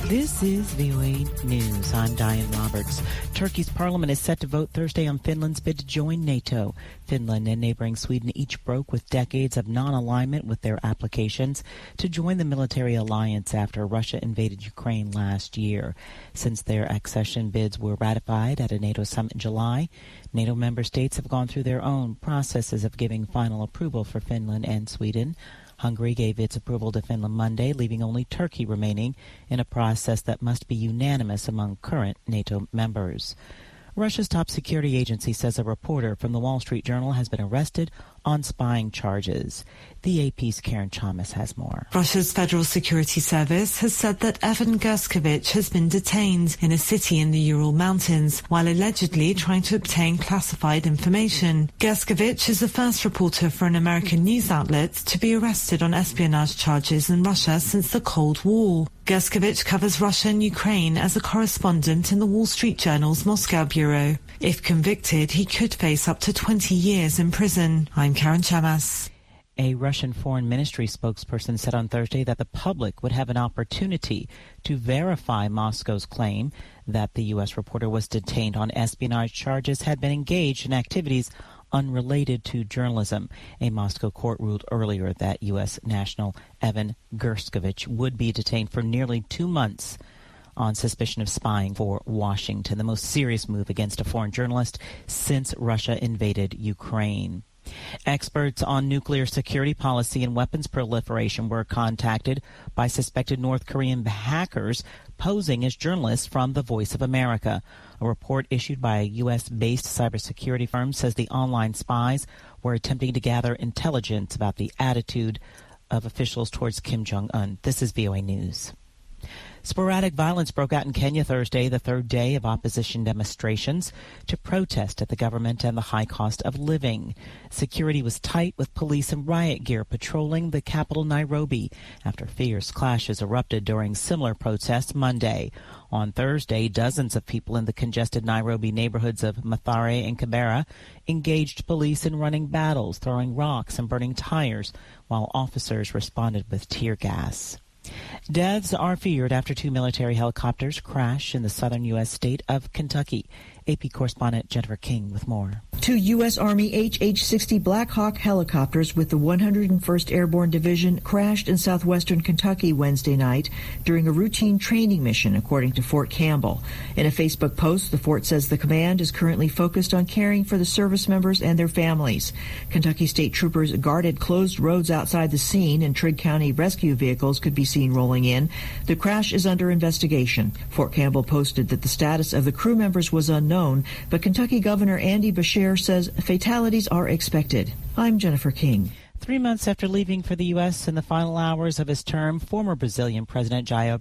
This is VOA News. I'm Diane Roberts. Turkey's parliament is set to vote Thursday on Finland's bid to join NATO. Finland and neighboring Sweden each broke with decades of non-alignment with their applications to join the military alliance after Russia invaded Ukraine last year. Since their accession bids were ratified at a NATO summit in July, NATO member states have gone through their own processes of giving final approval for Finland and Sweden. Hungary gave its approval to Finland Monday, leaving only Turkey remaining in a process that must be unanimous among current NATO members. Russia's top security agency says a reporter from the Wall Street Journal has been arrested on spying charges. The AP's Karen Chalmers has more. Russia's Federal Security Service has said that Evan Gershkovich has been detained in a city in the Ural Mountains while allegedly trying to obtain classified information. Gershkovich is the first reporter for an American news outlet to be arrested on espionage charges in Russia since the Cold War. Gershkovich covers Russia and Ukraine as a correspondent in the Wall Street Journal's Moscow bureau. If convicted, he could face up to 20 years in prison. I'm Karen Chamas. A Russian Foreign Ministry spokesperson said on Thursday that the public would have an opportunity to verify Moscow's claim that the U.S. reporter was detained on espionage charges had been engaged in activities unrelated to journalism. A Moscow court ruled earlier that U.S. national Evan Gershkovich would be detained for nearly 2 months on suspicion of spying for Washington, the most serious move against a foreign journalist since Russia invaded Ukraine. Experts on nuclear security policy and weapons proliferation were contacted by suspected North Korean hackers posing as journalists from The Voice of America. A report issued by a U.S.-based cybersecurity firm says the online spies were attempting to gather intelligence about the attitude of officials towards Kim Jong-un. This is VOA News. Sporadic violence broke out in Kenya Thursday, the third day of opposition demonstrations to protest at the government and the high cost of living. Security was tight with police and riot gear patrolling the capital Nairobi after fierce clashes erupted during similar protests Monday. On Thursday, dozens of people in the congested Nairobi neighborhoods of Mathare and Kibera engaged police in running battles, throwing rocks and burning tires, while officers responded with tear gas. Deaths are feared after 2 military helicopters crash in the southern U.S. state of Kentucky. AP correspondent Jennifer King with more. 2 U.S. Army HH-60 Black Hawk helicopters with the 101st Airborne Division crashed in southwestern Kentucky Wednesday night during a routine training mission, according to Fort Campbell. In a Facebook post, the fort says the command is currently focused on caring for the service members and their families. Kentucky state troopers guarded closed roads outside the scene, and Trigg County rescue vehicles could be seen rolling in. The crash is under investigation. Fort Campbell posted that the status of the crew members was unknown, but Kentucky Governor Andy Beshear says fatalities are expected. I'm Jennifer King. 3 months after leaving for the U.S. in the final hours of his term, former Brazilian President Jair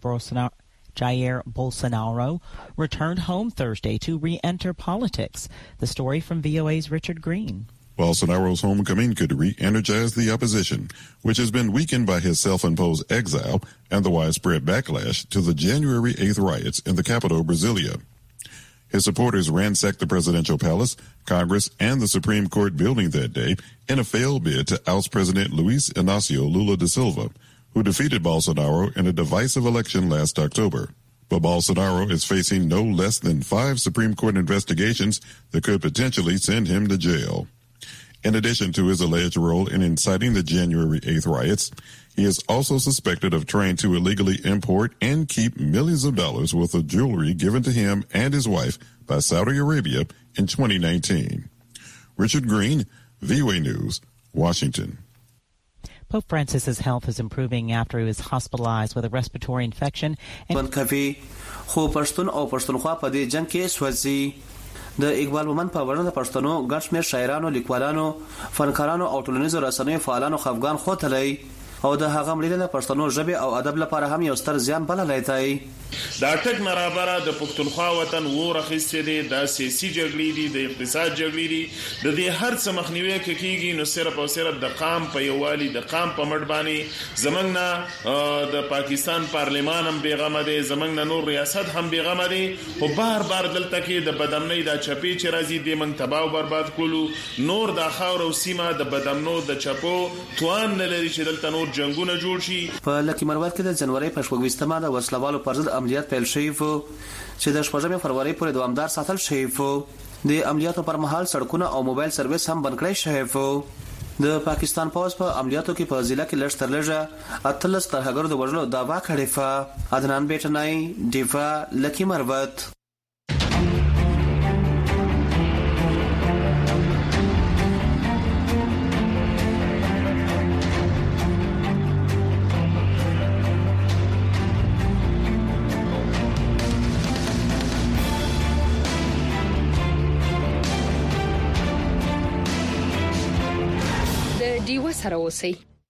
Bolsonaro returned home Thursday to re-enter politics. The story from VOA's Richard Green. Bolsonaro's homecoming could re-energize the opposition, which has been weakened by his self-imposed exile and the widespread backlash to the January 8th riots in the capital, Brasilia. His supporters ransacked the presidential palace, Congress, and the Supreme Court building that day in a failed bid to oust President Luiz Inácio Lula da Silva, who defeated Bolsonaro in a divisive election last October. But Bolsonaro is facing no less than 5 Supreme Court investigations that could potentially send him to jail. In addition to his alleged role in inciting the January 8th riots, he is also suspected of trying to illegally import and keep millions of dollars worth of jewelry given to him and his wife by Saudi Arabia in 2019. Richard Green, VOA News, Washington. Pope Francis's health is improving after he was hospitalized with a respiratory infection. د اقبال مومند په وړاندې پښتنو ګڼ شمېر شاعرانو، لیکوالانو، فنکارانو او ټولنیزو رسنیو فعالانو خفګان خوتلی او د هغه مړینه د پښتنو ژبې او ادب لپاره هم یو ستر زیان بللی دی. دا ټک نرابره د پښتونخوا وطن وور اخیستې دي، دا سیاسي جګړې دي، د اقتصاد جګړې دي، د دې هر څه مخنیوي کېږي نو صرف او صرف د قام په یووالي، د قام په مټ باندې. زمنګ نه د پاکستان پارلمان هم بیغمه دی، زمنګ نه نور ریاست هم بیغمه دی، خو بار بار دلته کې د بدامنۍ د چپی چې راځي د من تباہ او برباد کولو، نور د خاور او سیمه د بدامنو د چپو توان نه لري چې دلته نور جنگونه جوړ شي. په لکه مروت کې د جنوري په 28مه د وسلوالو پر ضد عملیات پیل شوی و چې د 14 فروری پورې دوامدار ساتل شوی و. د عملیاتو پر مهال سړکونه او موبایل سرویس هم بند کړی شوی و. د پاکستان پوز په عملیاتو کې په ضلع کې لږ تر لږه 13 ترهګرو د وژلو دعوا کړې و. عدنان بیٹنای دیوا لکی مروت. دیوه سره اوسئ.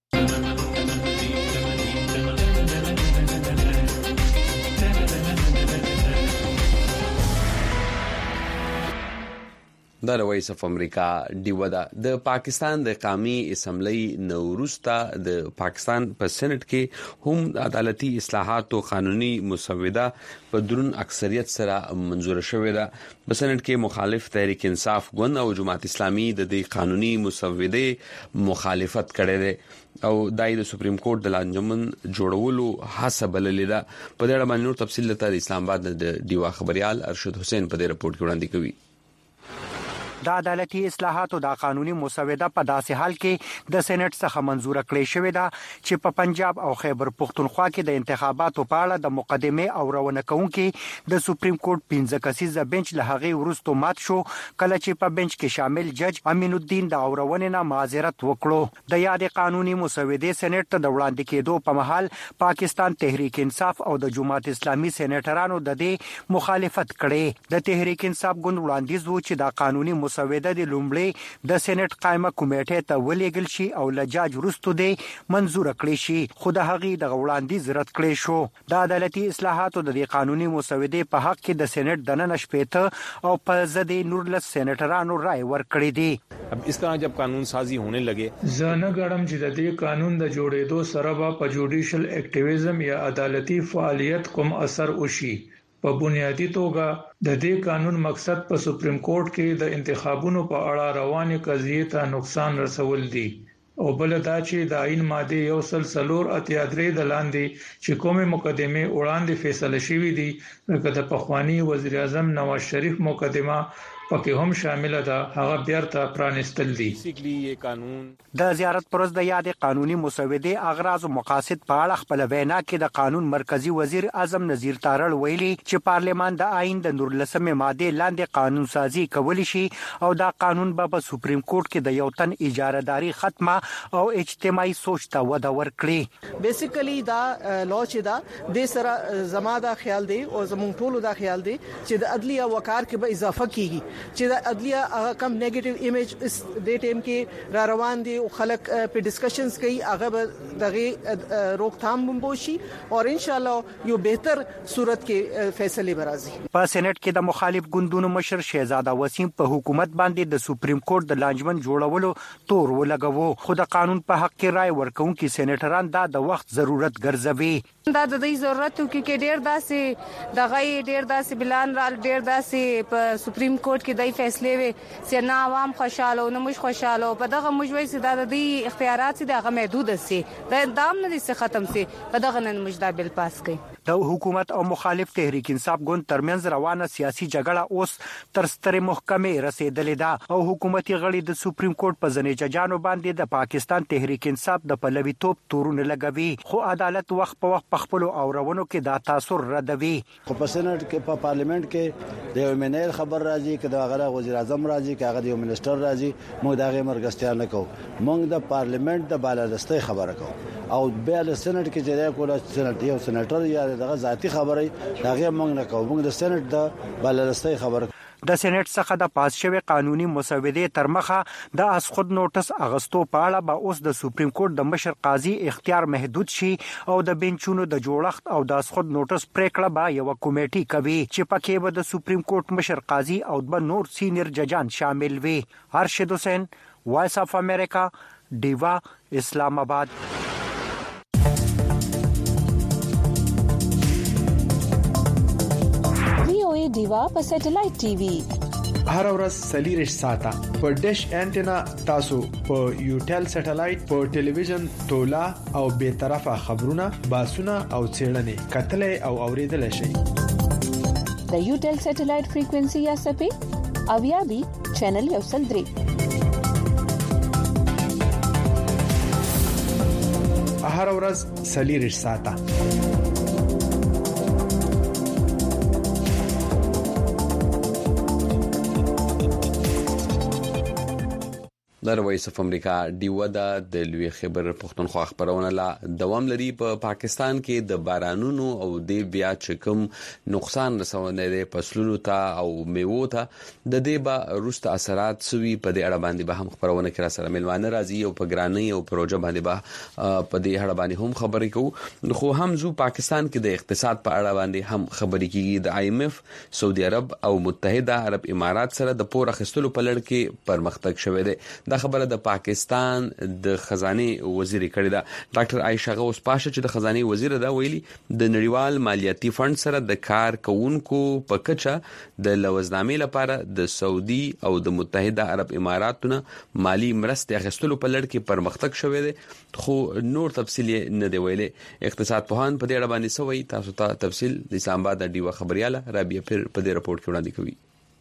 د وایس اف امریکا دیوه د پاکستان د قومي اسمبلی نوروستا د پاکستان په سېنات کې هم عدالتي اصلاحات او قانوني مسوده په درون اکثریت سره منزور شوې ده. په سېنات کې مخالف تحریک انصاف ګوند او جماعت اسلامي د دې قانوني مسوده مخالفت کړې ده او دای د سپریم کورټ د لانجمن جوړولو حساب لیدا. په دې اړه باندې نور تفصیل لته اسلام آباد د دیوا خبريال ارشد حسین په دې رپورت کې وړاندې کوي. د عدالتي اصلاحاتو د قانوني مسوده په داسې حال کې د سېنات څخه منزور کړې شوې ده چې په پنجاب او خیبر پختونخوا کې د انتخاباتو په اړه د مقدمه او روانه کوونکې د سپریم کورټ 15 کسیزه بنچ له هغه ورستو مات شو کله چې په بنچ کې شامل جج امین الدین د اورونې نه معذرت وکړو. د یاد قانوني مسوده سېنات ته د وړاندې کېدو په محل پاکستان تحریک انصاف او د جماعت اسلامي سېناترانو د دې مخالفت کړي. د تحریک انصاف ګوند وړاندیز و چې د قانوني مسوده د لومړی د سېنات قائمه کمیټې ته ولېږل شي او لجاج ورستو دې منزور کړي شي، خو د هغې د وړاندیز رد کړي شو. د عدالتي اصلاحاتو د قانوني مسودې په حق کې د سېنات د نن شپې او په ضد 19 سېناترانو رائے ورکړي دي. अब इस तरह जब कानून साजी होने लगे زنه ګړم چې د دې قانون د جوړېدو سره به په جوډیشل اکټیویزم یا عدالتي فعالیت کوم اثر وشي. په بنیادی توګه د دې قانون مقصد په سپریم کورټ کې د انتخابونو په اړه روانې قضیې ته نقصان رسول دي او بل دا چې د آئین ماده 143 د لاندې چې کومه مقدمه وړاندې فیصله شوې دي لکه د پخوانی وزیر اعظم نواز شریف مقدمه پکې هم شامل ده هغه بیرته پرانستل دي. د زیارت پرز د یاد قانوني مسوده اغراض او مقاصد په اړه خپل وینا کې د قانون مرکزی وزیر اعظم نذیر تارړ ویلي چې پارلیمان د آئین د 19 ماده لاندې قانون سازي کولی شي او دا قانون به سپریم کورټ کې د یو تن اجارهداري ختمه او اجتماعي سوچ ته وده ورکړي. بیسیکلی دا لا چې دا د سره زما دا خیال دی او زموږ ټولو دا خیال دی چې د عدلیه وقار کې به اضافه کیږي چې د عدلیه کم نیگیټیو ایمیج اس د ټیم کې را روان دي او خلک په ډسکشنز کوي هغه به دغه روکثام بمبوشي او ان شاء الله یو بهتر صورت کې فیصله برازي. په سېنات کې د مخالف ګوندونو مشر شهزاده وسیم په حکومت باندې د سپریم کورټ د لانجمن جوړولو تور ولګوو، خو د قانون په حق کې رائے ورکوونکي سېناتران دا د وخت ضرورت ګرځوي. دا د دې ضرورت کې ډېر داسې دغه ډېر داسې بلان را ډېر داسې په سپریم کورټ کې دای فیصله وي چې نه عوام خوشاله او نه مش خوشاله په دغه مجوي چې دا د دې اختیارات دي هغه محدود سي دا دام نه دي ختم سي په دغه نن مجدا بل پاس کړي. د حکومت او مخالف تحریک انصاف ګوند ترمنځ روانه سیاسي جګړه اوس تر سترې محکمې رسیدلې ده او حکومتي غړي د سپریم کورټ په ځنې ججانو باندې د پاکستان تحریک انصاف د پلوي توپ تورونه لګوي، خو عدالت وخت په وخت خپل اورونو کې دا تاثر ردوي. خو په سېنات کې په پارلیمنت کې د یو منیل خبر راځي چې د هغه وزیر اعظم راځي چې هغه د یو منسٹر راځي موږ دا غي مرګستیا نه کوو، موږ د پارلیمنت د بالادستۍ خبره کوو او بیا د سېنات کې چې کوله سېنات یو سېناتر یا دغه ذاتی خبره دا غي موږ نه کوو، موږ د سېنات د بالادستۍ خبره. د سېنات څخه د پاس شوی قانوني مسوده تر مخه د اسخود نوټس اغستو په اړه به اوس د سپریم کورټ د مشر قاضي اختیار محدود شي او د بنچونو د جوړښت او د اسخود نوټس پریکړه به یو کمیټي کوي چې پکې به د سپریم کورټ مشر قاضي او د نور سینیر ججان شامل وي. ارشد حسین، وایس اف امریکا، دیوا، اسلام آباد. دیوا په سټلایټ ټي وي هر ورځ 40 ساعته په ډیش انټینا تاسو په یوټل سټلایټ په ټلویزیون تولا او به طرفه خبرونه باسونه او چیرنې کتل او اوریدل شي د یوټل سټلایټ فریکوئنسي یا سپې او یا بي چینل یو سل 3 هر ورځ 40 ساعته د وایس اف امریکا ډیو د لوی خبر پښتونخوا خبرونه لا دوام لري په پاکستان کې د بارانونو او د بیا چکم نقصان رسونه د فصلونو ته او میوو ته د دې با روسته اثرات سوي په دې اړه باندې به هم خبرونه کړه سره ملوانه راځي او په ګرانۍ او پروژه باندې به په دې اړه باندې هم خبرې کوو خو هم زو پاکستان کې د اقتصاد په اړه باندې هم خبرې کیږي د IMF سعودي عرب او متحده عرب امارات سره د پور اخیستلو په لړ کې پرمختګ شوه دی خبره د پاکستان د خزانه وزیر کړی دا ډاکټر عائشہ غوث پاشا چې د خزانه وزیر دا ویلي د نړیوال مالیاتي فند سره د کار کوونکو په کچه د لوزنامې لپاره د سعودي او د متحده عرب اماراتونو مالی مرستې اخیستلو په لړ کې پرمختګ شوه دی خو نور تفصیل نه دی ویلي اقتصاد پوهان په دې اړه باندې سوي تاسو ته تفصیل د اسلام آباد د ډیو خبرياله رابعه پیر په دې رپورت کې وړاندې کوي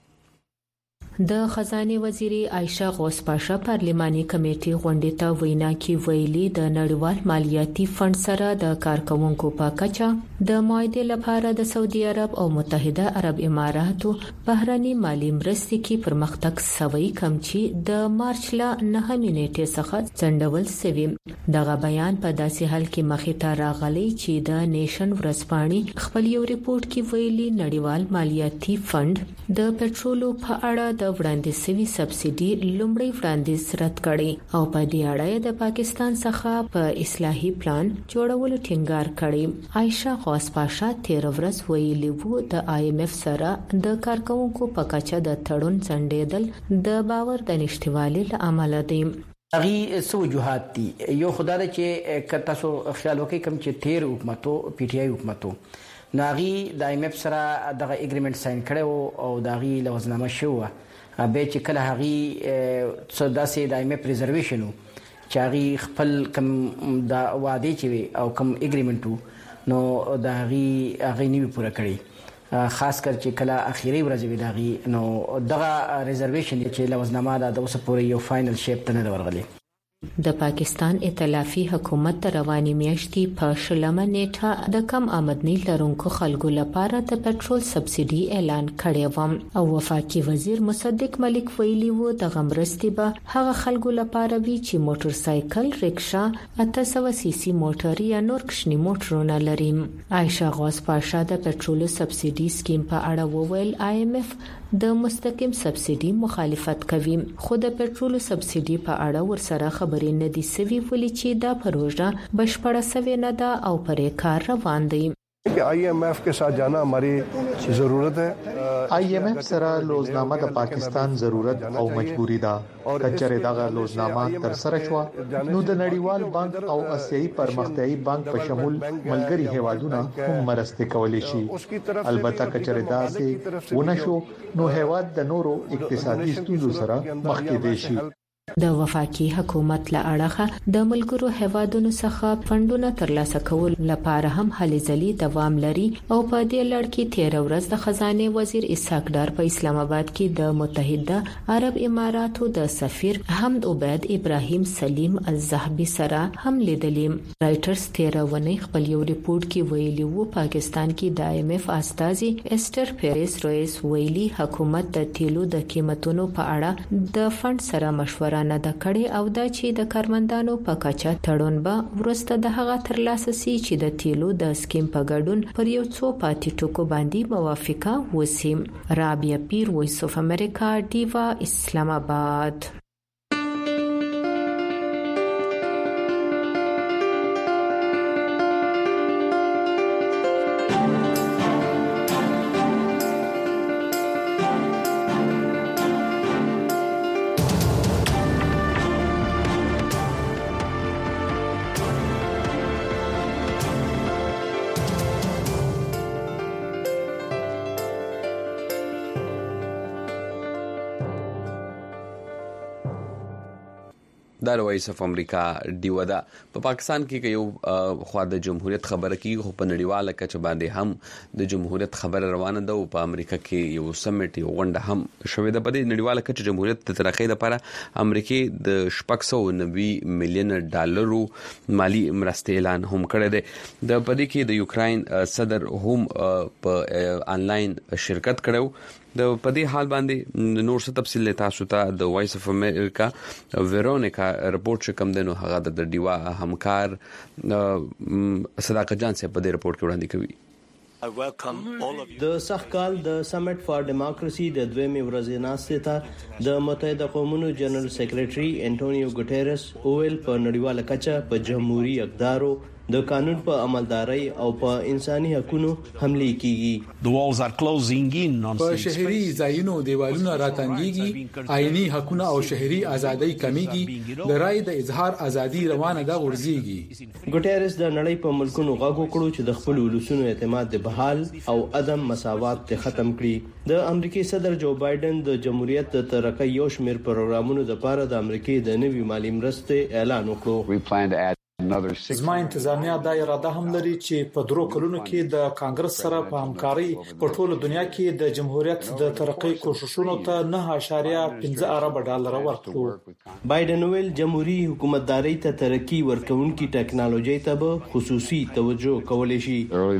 د خزانه وزیر عائشہ غوث پاشا پارلماني کمیټې غونډې ته وینا کې ویلي د نړیوال مالیاتي فند سره د کارکونکو په کچه د معاهده لپاره د سعودي عرب او متحده عرب اماراتو بهرني مالی مرستې کې پرمختګ سوي کم چې د مارچ ل 9 نیټې څخه څنډول سوي دغه بیان په داسې حال کې مخې ته راغلی چې د نیشن ورځپاڼې خپل یو ریپورت کې ویلي نړیوال مالیاتي فند د پټرولو په اړه د وړاندې سوي سبسيډي لومړی وړاندیز رد کړي او په دې اړه د پاکستان څخه په اصلاحي پلان جوړولو ټینګار کړي عائشہ غوث پاشا 13 ورځ ویلي وو د IMF سره د کارکونکو په کچه د تړون څنډېدل د باور د نشټوالي لامل دی اغي سو وجوهات دي یو خدای چې کته سو خیال وکي کوم چې 13 حکومتو PTI حکومتو ناغي د IMF سره دغه اګریمنت ساين کړو او دغه لوزنامه شو به چې کله هغه صداسي د IMF ریزرویشنو چې هغه خپل کم د وعده چې او کم اګریمنټو نو د هغه نیو پوره کړی خاص کر چې کله اخیری ورځ وی دغه نو دغه ریزرویشن چې لوزنامه د اوس پورې یو فائنل شیپ ته نه ورغلی د پاکستان ائتلافي حکومت د رواني میاشتې په شلمه نیټه د کم آمدنی لرونکو خلکو لپاره د پټرول سبسيډي اعلان کړی و او وفاقي وزیر مصدق ملک ویلي وو د غمرستي به هغه خلکو لپاره وی چې موټر سایکل رکشا 800 سی سی موټر یا نور کشنی موټرونه لري عائشہ غوث پاشا د پټرول سبسيډي سکیم په اړه وویل IMF د مستقیم سبسيډي مخالفت کوي خو د پټرول سبسيډي په اړه ورسره خبرې نه دي سوي ولې چې دا پروژه بشپړه سوي نه ده او پرې کار روان دی IMF के साथ जाना हमारी जरूरत है IMF سره لوزنامه د پاکستان ضرورت او مجبوری ده کچره دغه لوزنامه تر سره شو نو د نړیوال بانک او اسیایي پرمختیایي بانک په شمول ملګری هیوادونه هم مرسته کولی شي البته کچره داسې ونشو نو هیواد د نورو اقتصادي ستونزو سره مخ کې دی شي د وفاقي حکومت له اړخه د ملګرو هیوادونو څخه فندونه ترلاسه کول لپاره هم هلې ځلې دوام لري او په دې لړ کې 13 ورځ د خزانه وزیر اسحاق ډار په اسلام آباد کې د متحده عرب اماراتو د سفیر حمد عبید ابراهیم سلیم الزهبي سره هم لیدلې رائټرز 13 ونی خپل یو ریپورت کې ویلي وو پاکستان کې د IMF استازي استر پیریس رویس ویلي حکومت د تیلو د قیمتونو په اړه د فند سره مشوره نه د کړي او دا چې د کارمندانو په کچه تړون به ورسته د هغه ترلاسه سي چې د تیلو د سکیم په ګډون پر یو څو پاتې ټکو باندې موافقه وسی رابعه پیر وایس اف امریکا ډیوا اسلام آباد د وایس اف امریکا ډیو دا په پاکستان کې یو خو د جمهوریت خبره کیږي خو په نړیواله کچه باندې هم د جمهوریت خبره روانه ده او په امریکا کې یو سمیټ یو غونډه هم شوې ده په دې نړیواله کچه جمهوریت د ترقۍ لپاره امریکا د 990 مليون ډالرو مالی مرستې اعلان هم کړی دی د پدې کې د یوکرين صدر هم په انلاین شرکت کړو د پدې حال باندې نور څه تفصیل تاسو ته د وایس اف امریکا ویرونیکا رپورت کوم دنو هغه د ډیوا همکار صداقت جان سے په دې رپورت کې وړاندې کوي د سخکال د سمیټ فار ډیموکراسي د دویمې ورځې ناستې ته د متحده قومونو جنرال سیکریټري انټونیو ګوټيرس اویل په نړیواله کچه په جمهوریت اقدارو د قانون په عملداري او په انساني حقوقو حمله کیږي په شهري ځایونو دیوالونه راتنګيږي آئینی حقوقونه او شهري ازادي کمیږي د رائے د اظهار ازادي روانه ده ورزيږي ګوټيرس د نړۍ په ملکونو غاغو کړو چې د خپل ولسونو اعتماد د بحال او عدم مساوات ته ختم کړي د امریکای صدر جو بایدن د جمهوریت د ترقۍ یو شمېر پروګرامونو لپاره د امریکای د نوي مالی مرستې اعلان وکړو زما انتظامیه دا اراده هم لري چې په درو کلونو کې د کانګرس سره په همکاري په ټوله دنیا کې د جمهوریت د ترقۍ کوششونو ته 9.15 ارب ډالر ورکړو بایدن ویل جمهوریت حکومتداري ته ترقی ورکوونکي ټکنالوژي ته به خصوصي توجه کولای شي د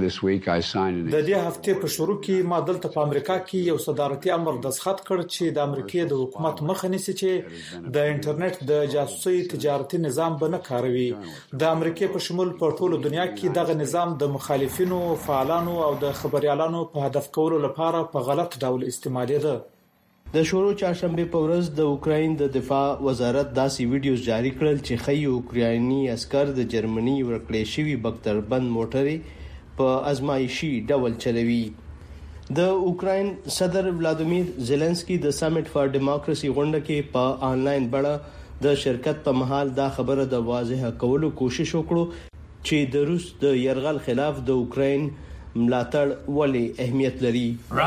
دې هفته په شروع کې ما دلته په امریکا کې یو صدارتي امر دستخط کړ چې د امریکای د حکومت مخه نیسي چې د انټرنیټ د جاسوسي تجارتي نظام به نه کاروي د امریکای په شمول په ټوله دنیا کې دغه نظام د مخالفینو فعالانو او د خبريالانو په هدف کولو لپاره په غلط ډول استعمالي ده د شورو چهارشنبه په ورځ د اوکراین د دفاع وزارت داسې ویډیوز جاری کړل چې خي اوکرایني عسكر د جرمني ورکړې شوی بختربند موټرې په ازمایشي ډول چلوي د اوکراین صدر ولادیمیر زيلنسکي د سمیټ فار ډیموکراسي غونډه کې په آنلاین بڼه د شرکت په محل دا خبره د واضح کولو کوشش وکړو چې د روس د يرغل خلاف د اوکراین ملاتړ ولې اهمیت لري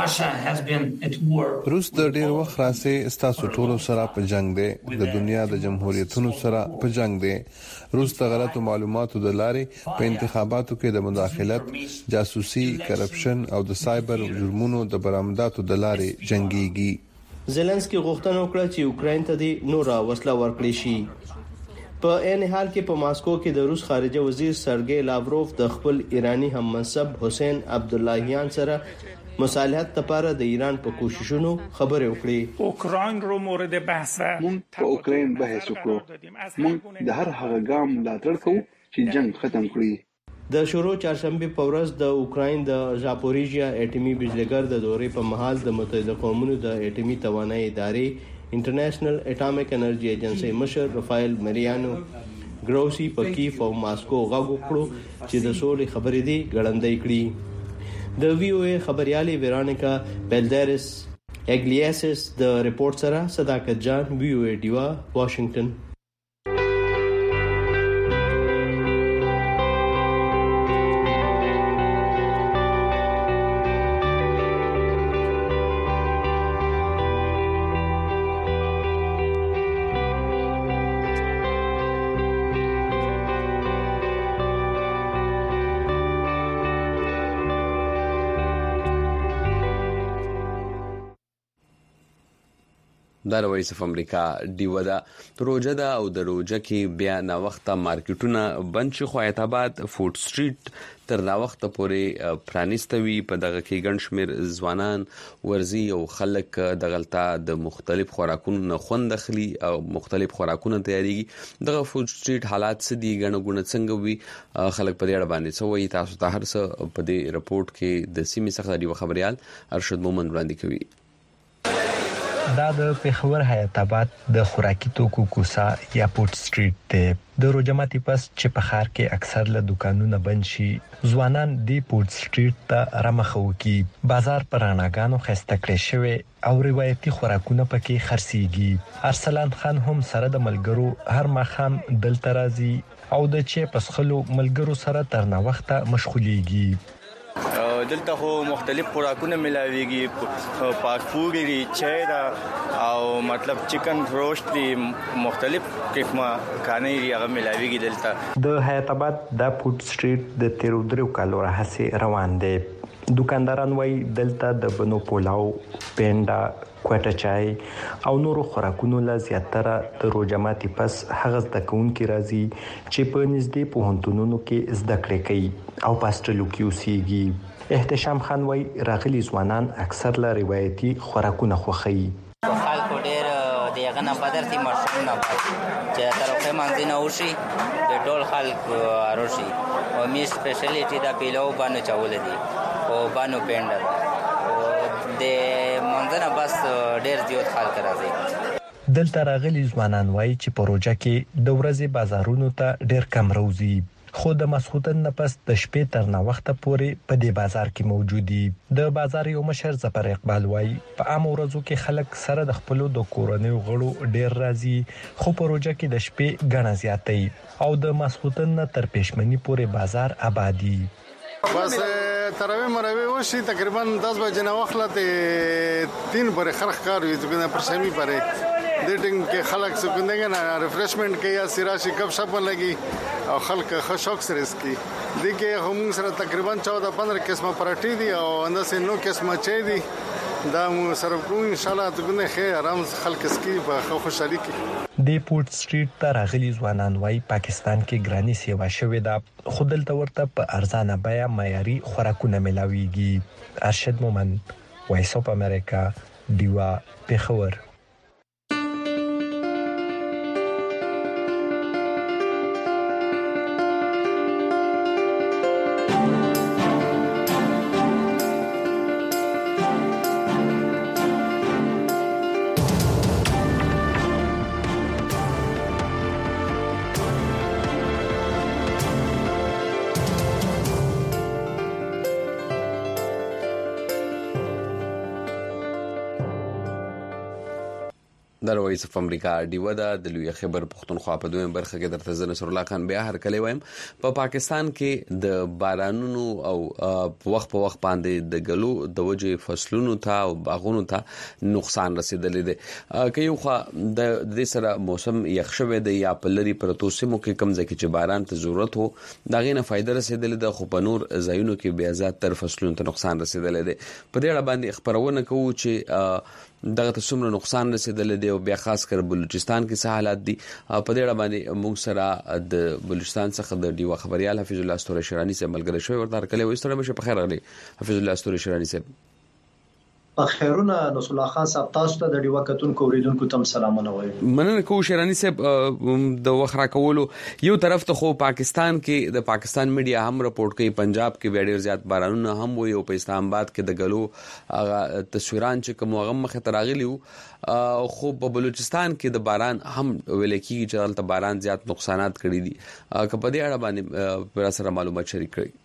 روس د ډیر وخت راځي ستاسو ټولو سره په جنگ دی د دنیا د جمهوریتونو سره په جنگ دی روس د غلطو معلوماتو د لارې په انتخاباتو کې د مداخلت جاسوسي کرپشن او د سایبر جرمونو د برآمداتو د لارې جنگيږي زيلنسکي غوښتنه وکړه چې اوکراین ته د نورا وسله ورکړي شي په ان حال کې په ماسکو کې د روس خارجه وزیر سرګي لاوروف د خپل ایرانی هم منصب حسین عبداللهیان سره مصالحت لپاره د ایران په کوششونو خبرې وکړي اوکراین رو مورد بحث مونږ په اوکراین بحث وکړو مونږ د هر هغه ګام ملاتړ کوو چې جنگ ختم کړي د شورو چهارشنبه په ورځ د اوکراین د زاپوریژیا اټومي بجلیګر د دورې په محل د متحده قومونو د اټومي توانایي ادارې انټرنیشنل اټامیک انرژي ایجنسی مشر رافایل مریانو ګروسی په کیف او ماسکو غاغو کړو چې د سولې خبرې دی ګړندۍ کړي د وی او ای خبريالي ویرونیکا بیلدرس اګلیاسس د ریپورت سره صداقت جان وی او ای ډیوا واشنگټن د وایس اف امریکا ډیو دا پروژه دا او د روجه کې بیا نا وخته مارکیټونه بند شي خو اعتباد فود سټریټ تر نا وخته پورې پرانیستوي په دغه کې ګڼ شمېر ځوانان ورزي او خلک د غلطه د مختلف خوراکونو نه خوند اخلي او مختلف خوراکونه تیاریږي دغه فود سټریټ حالات سدي ګڼ غونه څنګه وي خلک په دې اړه باندې سوې تاسو ته هر څه په دې رپورت کې د سیمې څخه دی خبريال ارشد مومن وړاندې کوي دا د پیښور حیات آباد د خوراکي توکو کوسا یا فود سټریټ ته د روجماتي پس چې په ښار کې اکثر له دکانونو بند شي ځوانان د فود سټریټ ته رامخو کی بازار پراناګانو خسته کړی شوی او روایتي خوراکونه پکې خرڅيږي ارسلان خان هم سره د ملګرو هر مخام دلته راځي او د چې پسخلو ملګرو سره تر نا وخته مشغوليږي دلته خو مختلف خوراکونه ملاويږي پاکپوري چای دا او مطلب چکن روسټ دي مختلف قسمه کاني هغه ملاويږي دلته د حیات آباد د فود سټریټ د 13 کالو راهسي روان دي دکانداران وای دلته د بنو پولاو پینډا کوټه چای او نورو خوراکونو لا زیاتره د روزماتي پس هغه د کونکي راځي چې په نږدې پوهنتونونو کې زده کړې کوي او پاستلو کې اوسېږي احتشام خان وای راغلي ځوانان اکثر لا روایتي خوراکونه خوښوي خلکو ډېر دغه نه بدرتي مشروب نه چې طرفه منځنه وشي د ټول خلک اروشي او می سپیشلیټي دا پیلو باندې چاول دي او باندې پینډر د منځنه بس ډېر زیات خلک راځي دلته راغلي ځوانان وای چې پروژه کې د ورځې بازارونو ته ډېر کم روزي خو د مسخوتن نه پس د شپې تر نه وخت پورې په دې بازار کې موجودي د بازار یو مشر ظفر اقبال وای په عام ورځو کې خلک سره د خپل د کورنۍ غړو ډېر راځي خو پروژه کې د شپې غنا زیاتې او د مسخوتن نه تر پېشمنی پورې بازار آبادی بس تراوی مروی وشي تقریبا 10 بجې نه وخت 3 پر خرخ کار وي څنګه پر شمی پره دیټینګ کې خلک څنګه نه ریفریشمنٹ کې یا سراشي کب شپ لګي او خلک خوشوک سره اسکی دغه هم سره تقریبا 14-15 قسمه پراټي دي او انداسې نو قسمه چي دي دا مو سره کو ان شاء الله ته خیر آرام خلک اسکی په خوشحالي کې د پورت سټریټ ته راغلي ځوانان وای پاکستان کې ګرانی سیوا شوې ده خو دلته ورته په ارزانه بیه معیاري خوراکونه ملاويږي ارشد مومند وایس اپ امریکا دیوا پیښور د وایس اف امریکا دیو د لوی خبر پښتونخوا په دویم برخه کې درته زنه سر الله خان بیا هر کله وایم په پاکستان کې د بارانونو او وخت په وخت باندې د غلو د وجې فصلونو ته او باغونو ته نقصان رسیدلې ده که یو خو د دې سره موسم یخ شوه د یا په لري پرتو سیمو کې کم ځکه چې باران ته ضرورت وو دا غینه فائدہ رسیدلې ده خو په نور ځایونو کې بیا زیات تر فصلونو ته نقصان رسیدلې ده په دې اړه باندې خبرونه کوو چې دغه څومره نقصان رسیدلې دی او بیا خاص کر بلوچستان کې څه حالات دي په دې اړه باندې موږ سره د بلوچستان څخه د دیو خبريال حفیظ الله استوري شرانی سره ملګری شوی ورته کله وستره مشه په خیر غلي حفیظ الله استوري شرانی سره خیرونه نصر الله خان صاحب تاسو ته د ډیوا کتونکو اوریدونکو تم سلامونه وایم مننه کوم شرانی صاحب د وخرا کولو یو طرف ته خو پاکستان کې د پاکستان میډیا هم رپورټ کوي پنجاب کې ډېر زیات بارانونه هم وي او په اسلام آباد کې د غلو تصویران چې کوم غم مخ تراغلی خو په بلوچستان کې د باران هم ویل کېږي چې دلته باران زیات نقصانات کړي دي که په دې اړه باندې پر سره معلومات شریک کړئ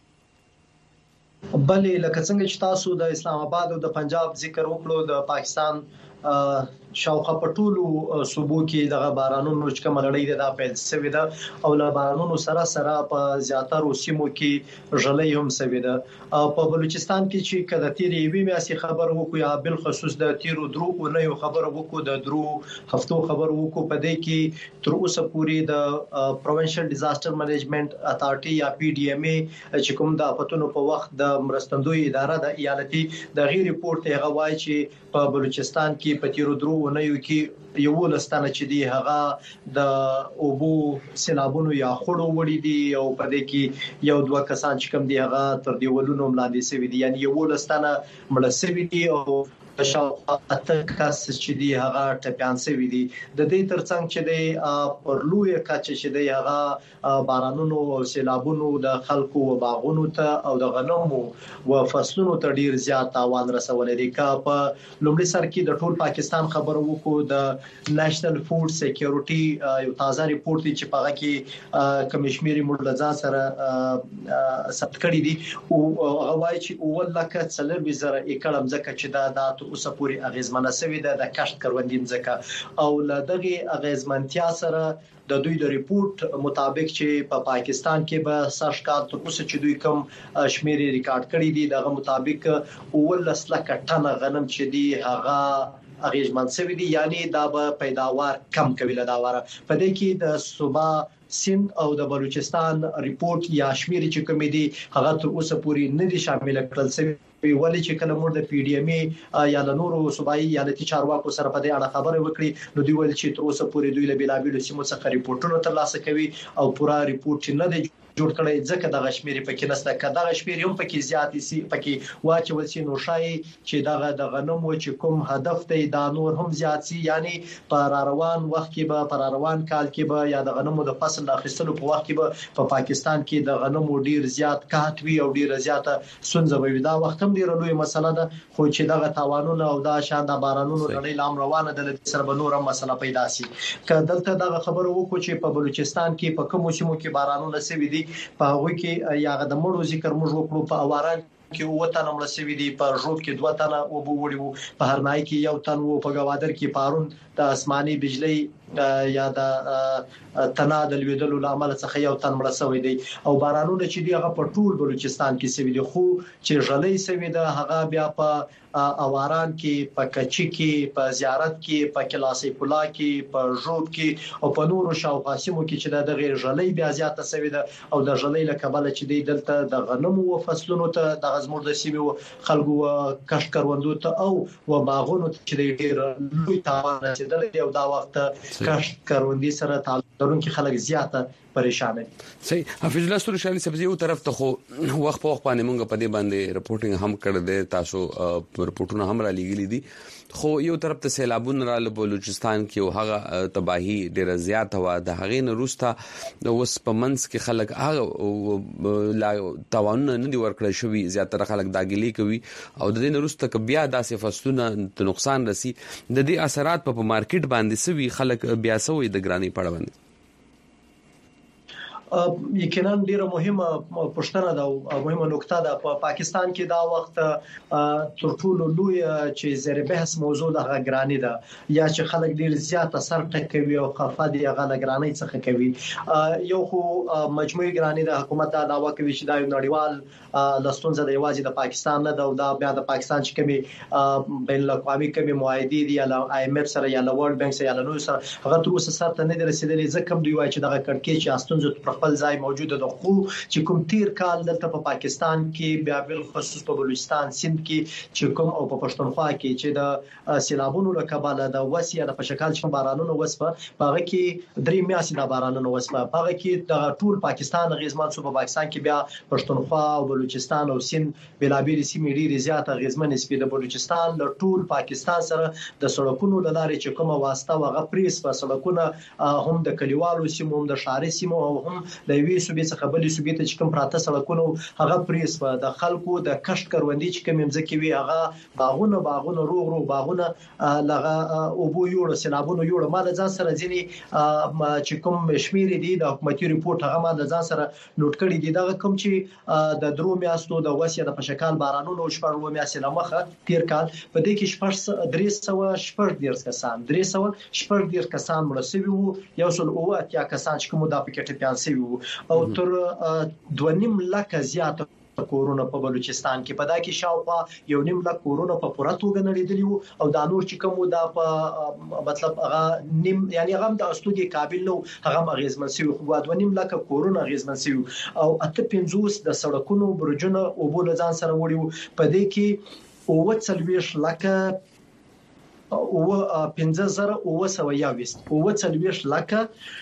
بلې لکه څنګه چې تاسو د اسلام آباد او د پنجاب ذکر وکړو د پاکستان شاوخوا په ټولو صوبو کې د بارانونو چې کوم لړۍ ده پیل شوې ده او له بارانونو سره په زیاتره سیمو کې ژلې هم شوې ده په بلوچستان کې چې کله تیرې وی میاسي خبر وکړو یا بل خصوص د تیرو درو نه یو خبر وکړو د درو هفتو خبر وکړو په دې کې تر اوسه پورې د پروینشل ډیزاستر منیجمنت اتارټي یا پی ډی ام ای چې کوم د اپتونو په وخت د مرستندوی اداره د ایالتي د غیر ریپورت هغه وایي چې په بلوچستان کې په تیرو درو نه یو کې یو لستانه چې دی هغه د اوبو سیلابونو یا خړو وړي دي او په دې کې یو دوه کسان چې کوم دی هغه تر دیولونو ملاندې سوي دي یعنی یو لستانه مړ سوي دي او شاوخوا اته کس چې دی هغه ټپيان سوي دي د دې ترڅنګ چې دی پر لوی کچ چې دی هغه بارانونو او سیلابونو د خلکو او باغونو ته او د غنمو او فصلونو ته ډیر زیات تاوان رسولې دي کا په لومړي سر کې د ټول پاکستان خبر وکړو د نېشنل فود سکیورټي یو تازه ریپورت چې په هغه کې کمشمیري مولزا سره ثبت کړی دي او هغه وايي چې اول لکه 3,000 ایکړ مځکه چې دا تر اوسه پورې اغیزمنه شوې ده د کشت کروندې ځکه او لدغه اغیزمنتیا سره د دوی د ریپورت مطابق چې په پاکستان کې به سرشکال تر اوسه چې دوی کوم شمیر ریکارډ کړی دي دغه مطابق 19 لک ټن غنم چې دی هغه اغیزمن شوی دي یعنی دا به پیداوار کم کوي لداواره په دې کې د صوبا سند او د بلوچستان ریپورت یا شمیر چې کوم دي هغه تر اوسه پورې نه دي شامل کړل شوی ولې چې کله موږ د پی ډی ام ای یا د نورو صوبایي ایالتي چارواکو سره په دې اړه خبرې وکړې نو دوی ول چې تر اوسه پورې دوی له بلابل سیمو څخه ریپورتونه ترلاسه کوي او پورا ریپورت نه دی جوړ کړی ځکه د غشمیر پکې نسته کدا غشمیر هم پکې زیات سي پکې واچول سي نو شای چې دغه د غنم و چې کوم هدف دی دا نور هم زیات سي یعنی پر روان وخت کې به پر روان کال کې به یا د غنمو د فصل اخیستلو په وخت کې به په پاکستان کې د غنمو ډیر زیات کاټوي او ډیر زیاته سنځه وي دا وخت هم ډیر لوی مسله ده خو چې دغه تاوانونه او دا شاده بارانونو لړۍ لام روانه ده سره به نور مسله پیدا سي کله دغه خبرو وکړو چې په بلوچستان کې په کوم سیمو کې بارانونه سوي دي په هغه کې یا د مړو ذکر موږ وکړو په اواران کې وته نمړ سوي دي په ژوب کې 2 تنه او بوړي وو په هرنای کې 1 تن وو په گوادر کې پارون د اسماني بجلی یا د تنا د لویدلو لامل څخه 1 تن مړ شوی دی او بارانونه چې دی هغه په ټول بلوچستان کې سوي دي خو چې غلې سوي ده هغه بیا په اواران کې په کچي کې په زیارت کې په کلاسي پولا کې په ژوب کې او په نورو شاوخوا سیمو کې چې د غیر غلې بیا زیاته سوي ده او د غلې له کبله چې دی دلته د غنمو او فصلونو ته د غزمور د سیمو خلکو کشت کروندو ته او و باغونو چې ډیر لوی تاوان رسیدلی او دا وخت کشت کروندې سره تعلق لرونکي خلک زیاته پریشان دي. صحیح حافظ الله سوري شالي سبزي یو طرف ته خو وخت په وخت باندې مونږ په دې باندې رپورټینګ هم کړی دی تاسو رپورټونه هم را لګیلي دي خو یو طرف ته سیلابونه را بلوچستان کې او هغه تباہي ډیره زیات هوا د هغې نه روسته اوس په منځ کې خلک هغه توانونه نه دي ورکړی شوي زیاتره خلک داګلي کوي او د دې نه روسته بیا داسې فصلونه نقصان رسی د دې اثرات په مارکیټ باندې سوي خلک بیا سوي د ګرانی پړ باندې یقینا ډیره مهمه پښتنه ده او مهمه نقطه ده په پاکستان کې دا وخت تر ټولو لوی چې زیر بحث موضوع د غرانی ده یا چې خلک ډیر زیات اثر ټکوي او خفه دي غل غرانی څخه کوي یو خو مجموعي غرانی د حکومت دا داوا کوي چې دا یو نړیوال لستونزه د یوازې د پاکستان نه ده او دا بیا د پاکستان چې کومي بین الاقوامي کومي معاهدې دي یا د آی ایم اف سره یا د ورلد بانک سره یا د نورو سره هغه تر اوسه سره نه رسیدلې ځکه دوی وايي چې دغه کړکېچ یا ستونزه خپل ځای موجوده ده خو چې کوم تیر کال دلته په پاکستان کې بیا بل خصوص په بلوچستان سند کې چې کوم او په پښتونخوا کې چې د سیلابونو له کبله د وسیه د پشکال چې بارانونو وسپه هغه کې درې میاشتې د بارانونو وسپه هغه کې د ټول پاکستان غیزمان صوبه پاکستان کې بیا پښتونخوا او بلوچستان او سند بلابل سیمې ډېر زیات غیزمن سپید د بلوچستان له ټول پاکستان سره د سړکونو لارې چې کومه واسطه وغه پریس په سړکونه هم د کلیوالو سیمو هم د شهري سیمو او هم د وی صوبې څخه بلې صوبې ته چې کوم پراته سړکونو هغه پریس په د خلکو د کشت کروندې چې کوم ځکه وی هغه باغونه روغ باغونه لغه او بو یوړ سیلابونو یوړ ما د ځان سره ځینی چې کوم شمیر دي د حکومتي ریپورت هغه ما د ځان سره نوٹ کړی دي دا کوم چې د درو میاشتو د وسیه د پشکال بارانونو شپږ میاشتې لمخه تیر کال په دې کې 300 کسان 300 کسان مړ شوي وو یو څل او اتیا کسان چې کوم د پکټ پیان شوي وو او تر 2.5 لک زیات کورونا په بلوچستان کې پدا کې شاوخوا 1.5 لک کورونا په پوره توګه نړیدلی وو او د نور چې کوم دا په مطلب هغه نیم یعنی هغه د استودي قابل نو هغه غیزمن سی خو 2.5 لک کورونا غیزمن سی او 850 د سړکونو برجونه او بول ځان سره وړي په دې کې او 40 لک او 15000 او 20 لک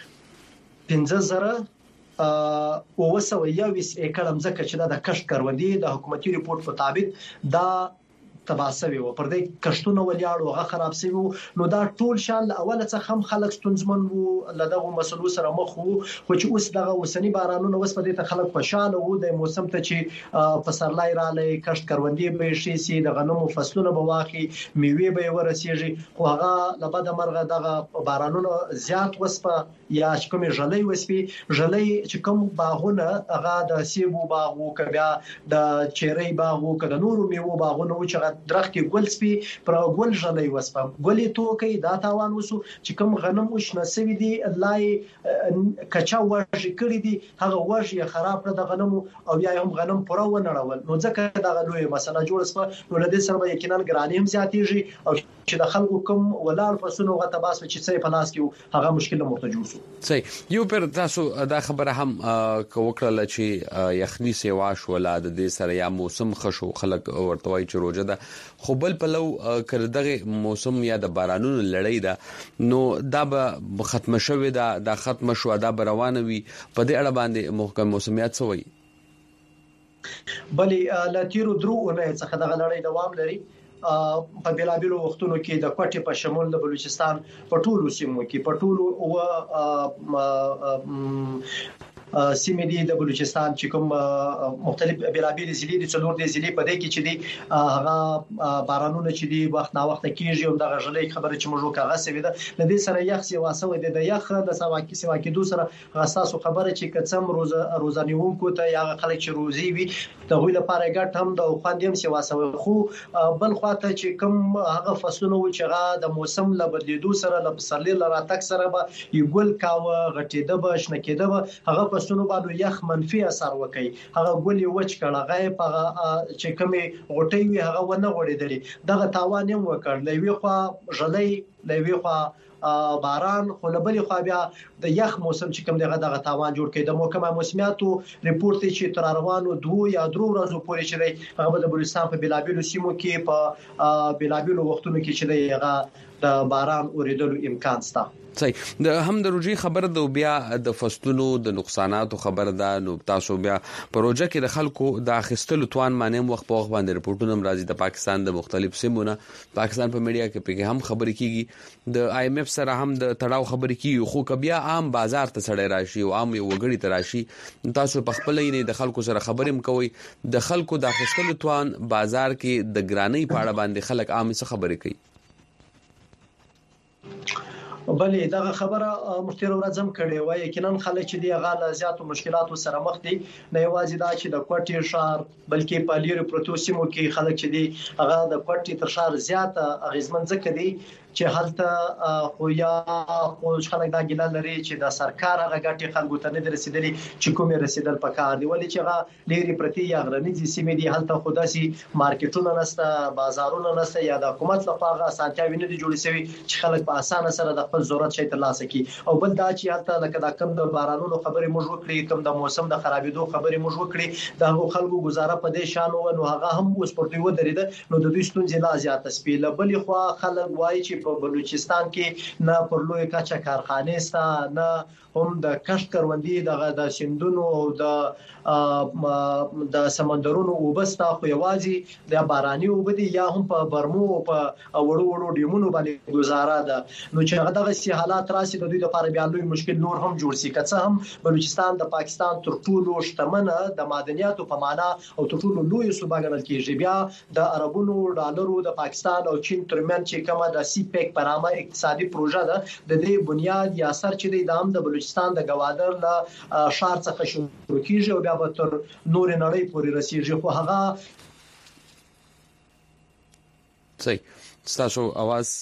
15000 او وسوي ایکړم ځکه چې د کشت کروندې د حکومتي ریپورت مطابق دا تباسوي و پر دې کشتونه ولیاړو هغه خراب شوی نو دا ټول شال اوله څخه هم خلک ستونزمن وو لدغه مسلو سره مخ وو خو چې اوس دغه وسنی بارانونه وس په دې ته خلک خوشاله وو د موسم ته چې فسرلای را لې کشت کروندې به شي سي د غنمو فصلونه به واخی میوه به ورسیږي خو هغه لبد مرغه دغه بارانونه زیات وس په یا کوم ژلې وسپي ژلې چې کوم باغونه هغه د سیبو باغ وو کبیا د چيري باغ وو کده نورو میوه باغونه و چې درخت کې ګل سپي پر ګل ژلې وسپم ګلې توکي دا تاوان وسو چې کوم غنم وشنه سوي دي لای کچا ورشي کړی دي هغه ورشي خراب کړ د غنمو او یا هم غنم پوره ونړول نو ځکه دا لوی مسله جوړ سپه نو لدې سره یقینا ګرانی هم زیاتېږي او چې د خلکو کوم ولار فسونو غته باس چې څه په لاس کې هغه مشکل مرته جوړ شو صحیح یو پر تاسو دا خبره هم وکړه چې یخني سیوا شو ولادت د سره یا موسم خشو خلک ورتوي چې روزه ده خو بل په لو کړه دغه موسم یا د بارانونو لړۍ ده نو دا به ختم شوه دا ختم شو دا روانه وي په دې اړه باندې محکم موسمیات سوي بلې لا تیرو درو نه څخه دغه لړۍ دوام لري په بلابلو وختونو کې د کوټې په شمول د بلوچستان په ټولو سیمو کې په ټولو سیمې دي د بلوچستان چې کوم مختلف بلابل ضلع دي څلور دي ضلع په دې کې چې دي هغه بارانونه چې دي وخت نا وخت کېږي او د غژلې خبره چې موږ کاغه سوي ده د دې سره یخ سی واسو د یخ د سوا کې دوه سره غساسو خبره چې کڅم روزانيونکو ته یا خلک چې روزي وي د غوی لپاره ګټ هم د خوندیم سی واسو خو بل خواته چې کوم هغه فصلونه و چې هغه د موسم له بدلیدو سره له پسرلي لراتک سره به یګل کاوه غټېده به شنکېده به هغه فصلونه باندې یخ منفي اثر وکړي هغه ګولې وچ کړه غایب چې کومي غټي وي هغه ونه غوړېدلې دغه تاوان هم وکړ لوي خو ژلې لوي خو باران خو لبلې خو بیا د یخ موسم چې کوم دغه تاوان جوړ کړي د محکمه موسمیاتو ریپورت چې تر روانو 2 یا 3 ورځې پورې چې هغه د بلوچستان په بلابلو سیمو کې په بلابلو وختونو کې چې هغه د باران اوریدلو امکان شته صحیح د هم د روجي خبر د بیا د فصلونو د نقصاناتو خبر ده نو تاسو بیا پروژه کې د خلکو د اخیستلو توان مانیم وخت په وخت باندې رپورټونه راځي د پاکستان د مختلف سیمونه پاکستان په میډیا کې په هم خبرې کیږي د آی ایم ایف سره هم د تړاو خبرې کیږي خو کبیا عام بازار ته سړی راشي او عام وګړي ته راشي تاسو په خپل نه د خلکو سره خبرې مکوي د خلکو د اخیستلو توان بازار کې د ګرانی پاړه باندې خلک عام څه خبرې کوي بلې دا خبره مختیر ورځم کړي وای یقینا خلک چې دی غاله زیاتو مشکلاتو سره مخ دي نه یوازې دا چې د کوټي شهر بلکې په لیر پروتو سیمو کې خلک چې دی هغه د کوټي تر شهر زیات اغیزمن ځکه دي چې هلته خو یا خو خلک دا ګیله لري چې د سرکار هغه ګټي خلکو ته نه رسیدلي چې کومه رسیدل پکار دی ولې چې هغه لري پرتی یا غرنیزي سیمې دي هلته خداسي مارکیټونه نشته بازارونه نشته یا د حکومت لپاره اسانتیاوي نه دي جوړې شوی چې خلک په اسانه سره د خپل ضرورت شي ترلاسه کړي او بل دا چې هلته لکه دا کم د بارانونو خبرې موږ وکړي کم د موسم د خرابېدو خبرې موږ وکړي دا خلکو گزاره په دې شان و نو هغه هم اوس پرته و درېده نو د دوی ستونزې لا زیات سپیله بلې خو خلک وایي چې په بلوچستان کې نه پر لوی کچا کارخانه ستا نه هم د کشت کروندې د سیندونو او د سمندرونو وبستا خو یوازې د باراني وبدي یا هم په برمو په وړو وړو ډیمونو باندې گزاره ده نو چې هغه دغه سي حالات راسي د دوی لپاره بیا لوی مشکل نور هم جوړ شي که هم بلوچستان د پاکستان تر ټولو شتمنه د معدنیاتو په معنا او تر ټولو لوی صوبه ګڼل کیږي بیا د عربونو ډالرو د پاکستان او چین ترمن چې کومه د سی پیک پرامه اقتصادي پروژه ده د دې بنیاد یا سر چې د عام د بلوچستان د گوادر له شهر څخه شروع کیږي او بیا به تر نور نړۍ پورې رسیږي خو هغه صحیح تاسو आवाज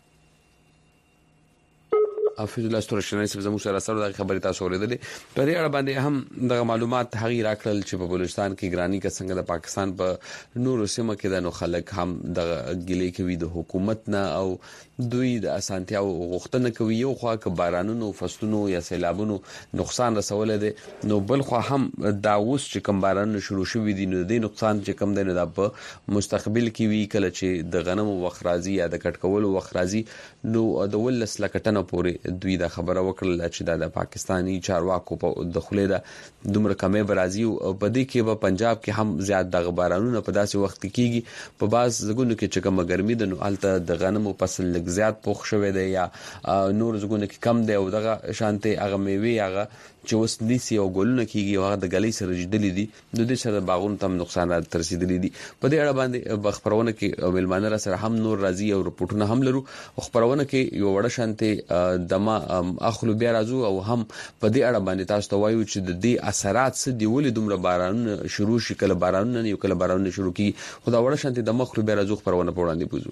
حافظ الله ستورشنای چې زموږ سره سره د خبرې تاسو اوریدلې په دې اړه باندې هم د معلومات هغه راکړل چې په بلوچستان کې ګرانی کا څنګه د پاکستان په نورو سیمو کې د نو خلک هم د ګلې کوي د حکومت نه او دوی د اسانتیا غوښتنه کوي یو خو که بارانونو فصلونو یا سیلابونو نقصان رسول دي نو بل خو هم دا اوس چې کوم باران شروع شوی دي نو د نقصان چې کوم دی نو د مستقبل کې وی کله چې د غنمو وخرازي یا د کټکولو وخرازي نو د ولس لکټنه پورې دوی دا خبره وکړه چې د پاکستانی چارواکو په دخله ده دومره کمې برازي او په دې کې په پنجاب کې هم زیات د بارانونو په داسې وخت کې کیږي په باز زګونو کې چې کوم ګرمي د نو الته د غنمو فصل زیات پوخ شوی دی یا نور زګونه کې کم دی او دغه شانته هغه میوي هغه چې وس نیسی او ګلونه کیږي هغه د غلې سره جدلې دي د دې سره باغونو تم نقصانات ترسیدلې دي په دې اړه باندې خبرونه کې ملمانه سره هم نور راضي او رپورټونه هم لرو خبرونه کې یو وړه شانته دمه اخلو بیا راځو او هم په دې اړه باندې تاسو ته وایو چې د دې اثرات څه دی ولې دومره بارانونه شروع شي کله بارانونه نه یو کله بارانونه شروع کی خدا وړه شانتي د مخلو بیا راځو خبرونه په وړاندې بوزو.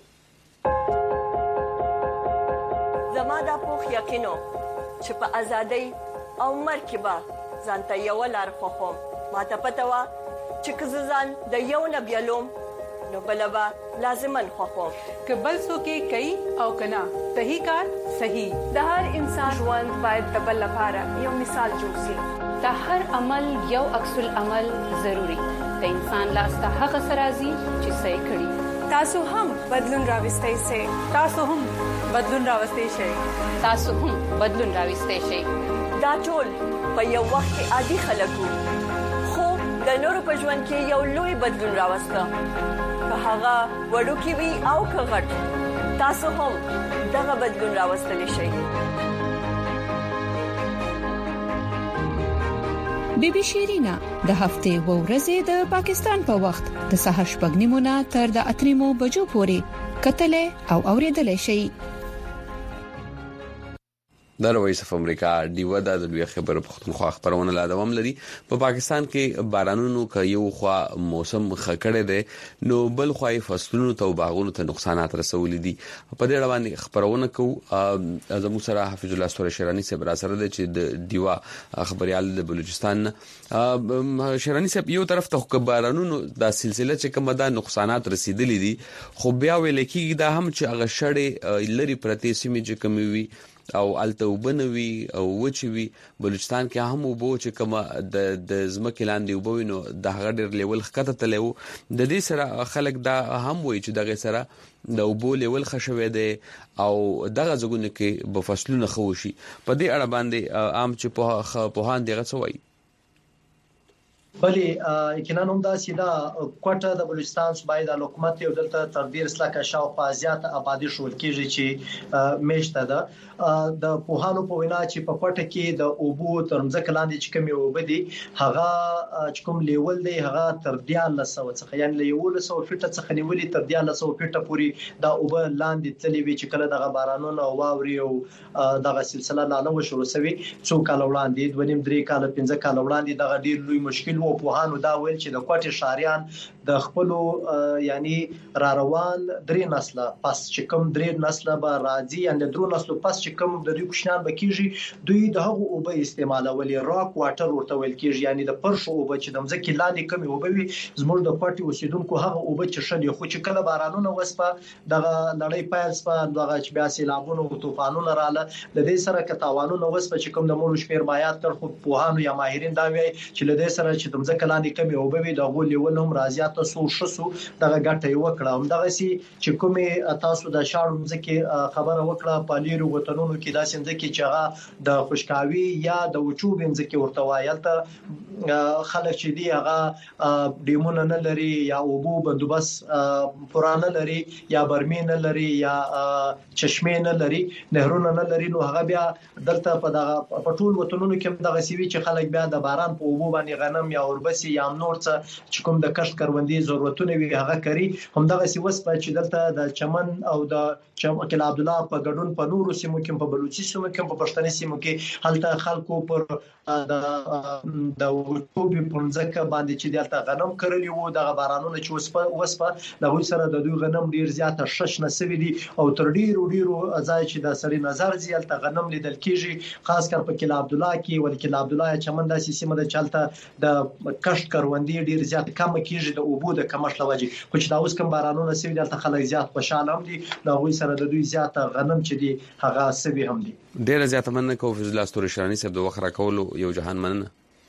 زما د پوخ یقینو چې په ازادۍ او مرکبه ځانته یو لار خوخم ماته پته وا چې کزان د یو نه بیلوم نو بلبا لازمن خوخم که بل څوک کوي او کنا صحیح کار صحیح د هر انسان ژوند باید د بل لپاره یو مثال جوړ شي د هر عمل یو عکس العمل ضروری د انسان لاس ته هغه سرازي چې صحیح کړي تاسو هم بدلون راوستئ شئ تاسو هم بدلون راوستئ شئ تاسو هم بدلون راوستئ شئ دا ټول په یو وخت کې عادي خلکو خو د نورو په ژوند کې یو لوی بدلون راوسته که هغه وړوکی وي او که غټ تاسو هم دغه بدلون راوستلی شئ. بیبي شیرینا د هفته و ورځې د پاکستان په وخت د سهار 8:30 تر د 8:00 بجو پورې کتلې او اوریدلې شي. د رويس اف امریکا دیو د لوی خبر پختونخوا خبرونه لا دوام لري په پاکستان کې بارانونو کې یو خوا موسم خکړه ده نو بل خوای فصلونو ته باغونو ته نقصانات رسول دي په دې اړه باندې خبرونه کو اعظم سره حافظ الله سره شرانی سے برا سره ده چې د دیوا خبريال د بلوچستان شرانی سے یو طرف ته بارانونو د سلسله چې کومه د نقصانات رسیدلې دي خو بیا ویل کېږي دا هم چې هغه شړې لري پرتی سیمه چې کمی وي او الته وبنوي او وچوي بلوچستان کې هم وبو چې کومه د زمکه لاندې وبوینو د هغه ډېر لیول خطه تلو د دې سره خلک دا هم وایي چې دغه سره د وبو لیول خښوي دي او دغه زګونه کې په فصلونه خوشي په دې اړه باندې عام چې په هان دغه څه وایي بلې یقینا هم دا سیده کوټه د بلوچستان صوبای د حکومت یو دلته تر ډیر سلاکه شاوخوا زیات آبادی شول کېږي چې میشته ده د پوهانو په وینا چې په کوټه کې د اوبو ترمځک لاندې چې کوم وبدي هغه چې کوم لیول دی هغه تر 1300 څخه یعنی له 1100 فټه څخه نیولې تر 1300 فټه پورې دا اوبه لاندې تللی وي چې کله دغه بارانونه او واوري او دغه سلسله لا نو شروع شوي څو کال وړاندې 2.5 کال 15 کال وړاندې دغه ډیر لوی مشکل او پوهانو دا ویل چې د کوټه شاریان د خپل یعنی را روان درې نسله پس چې کوم درې نسله به راځي یعنی درو نسله پس چې کوم د دوی کوشنان به کیږي دوی دغه اوبه استعمالولې راک واټر ورته ویل کیږي یعنی د پرشو اوبه چې د مځکې لاندې کمی اوبه وي زموږ د کوټه اوسیدونکو هغه اوبه چې شلې خو چې کله بارانونه وسپه دغه لړۍ پایل سپه دغه چې بیا سیلابونه او طوفانونه رااله د دې سره کتاوانونه وسپه چې کوم د مور شمیر مایات تر خو پوهانو یا ماهرین دا وایي چې له دې سره چې د مځکې لاندې کمی اوبه وي دغه لیول هم راځي تاسو شسو دغه ګټه یو کړه هم دغه سي چې کومه تاسو د شاړو مځکې خبره وکړه په لیرو وطنونو کې داسې مځکې چې هغه د خوشکاوي یا د وچوب مځکې ورته وایلته خلک چې دی هغه ډیمونه نه لري یا اوبو بندوبست پرانه لري یا برمې نه لري یا چشمه نه لري نهرونه نه لري نو هغه بیا دلته په دغه پټول وطنونو کې دغه سیوی چې خلک بیا د باران په اوبو باندې غنم یا اوربسي یا نور څه چې کوم د کښت کروندې ضرورتونه وي هغه کوي هم دغه سی وس په چې دلته د چمن او د چمکل عبد الله په ګډون په نورو سیمو کې په بلوچستان سیمو کې په پښتني سیمو کې هلته خلکو پر د وټوبي پونځکه باندې چې دلته غنم کړلی وو د بارانونو چې وسپه د وې سره د دوی غنم ډیر زیاته شش نسوي دي او تر ډیرو ځای چې د سړي نظر زیالته غنم لیدل کیږي خاص کر په کلا عبد الله کې ولکه عبد الله چمن داسې سیمه د چلته د کښت کروندې ډیر زیات کم کیږي د اوبو د کمښت لوجه خو چې دا اوس کوم بارانونه سوي دلته خلک زیات خوشاله هم دي دا وې سره د دوی زیاته غنم چې دي هغه سوي هم دي ډیر زیات مننه کوم فضل استور شرانی صاحب د وخره کولو یو جهان مننه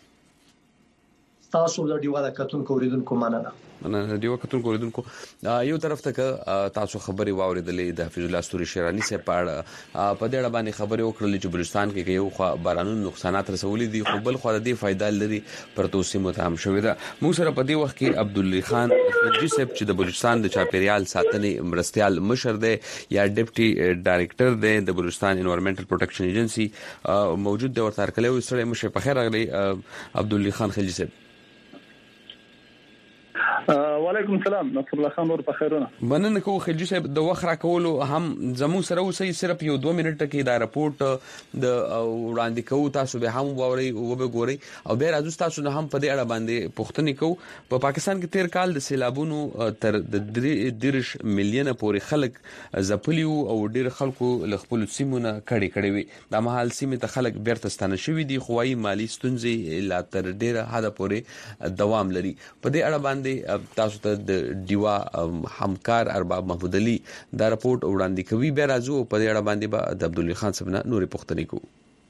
تاسو د دیوا د کتون کوریدونکو مننه انا دیو کتون کوریدونکو یو طرف ته تاسو خبري واوریدلې د حفیظ الله استوري شیرانی سے پاړه په دې اړه باندې خبري وکړلې چې بلوچستان کې یو خو بارانونو نقصانات رسولې دي خو بل خو د دې فائدہ لري پر توسي متهم شوې ده موږ سره په دې وخت کې عبد الله خان خرجي صاحب چې د بلوچستان د چاپیریال ساتنې مرستيال مشر دی یا ډیپټي ډایریکټر دی د بلوچستان انوایرنمنټل پروټیکشن ایجنسی موجود دی ورته کله وسره مشه په خیر راغلی عبد الله خان خرجي صاحب وعلیکم السلام نصر الله خان ور په خیرونه مننه کوم خلجی صاحب د وخت را کولو هم زمو سره اوسې صرف یو 2 منټه کې دا رپورت د وړاندې کوو تاسو به هم ووري او به ګوري او به راځو تاسو نه هم په دې اړه باندې پوښتنه کوو په پاکستان کې تیر کال د سیلابونو تر د 3 ملیونه پورې خلک زپلیو او ډیر خلکو له خپل سیمونه کړي وي د مهال سیمه ته خلک بیرته ستنه شوی دي خوای مالی ستونزې لا تر ډیره حد پورې دوام لري په دې اړه باندې تاسو ته د دیوا همکار ارباب محمود علي دا رپورت وړاندې کوي به راځو په دې اړه باندې به د عبد الله خان صاحب نه نورې پوښتنې کوو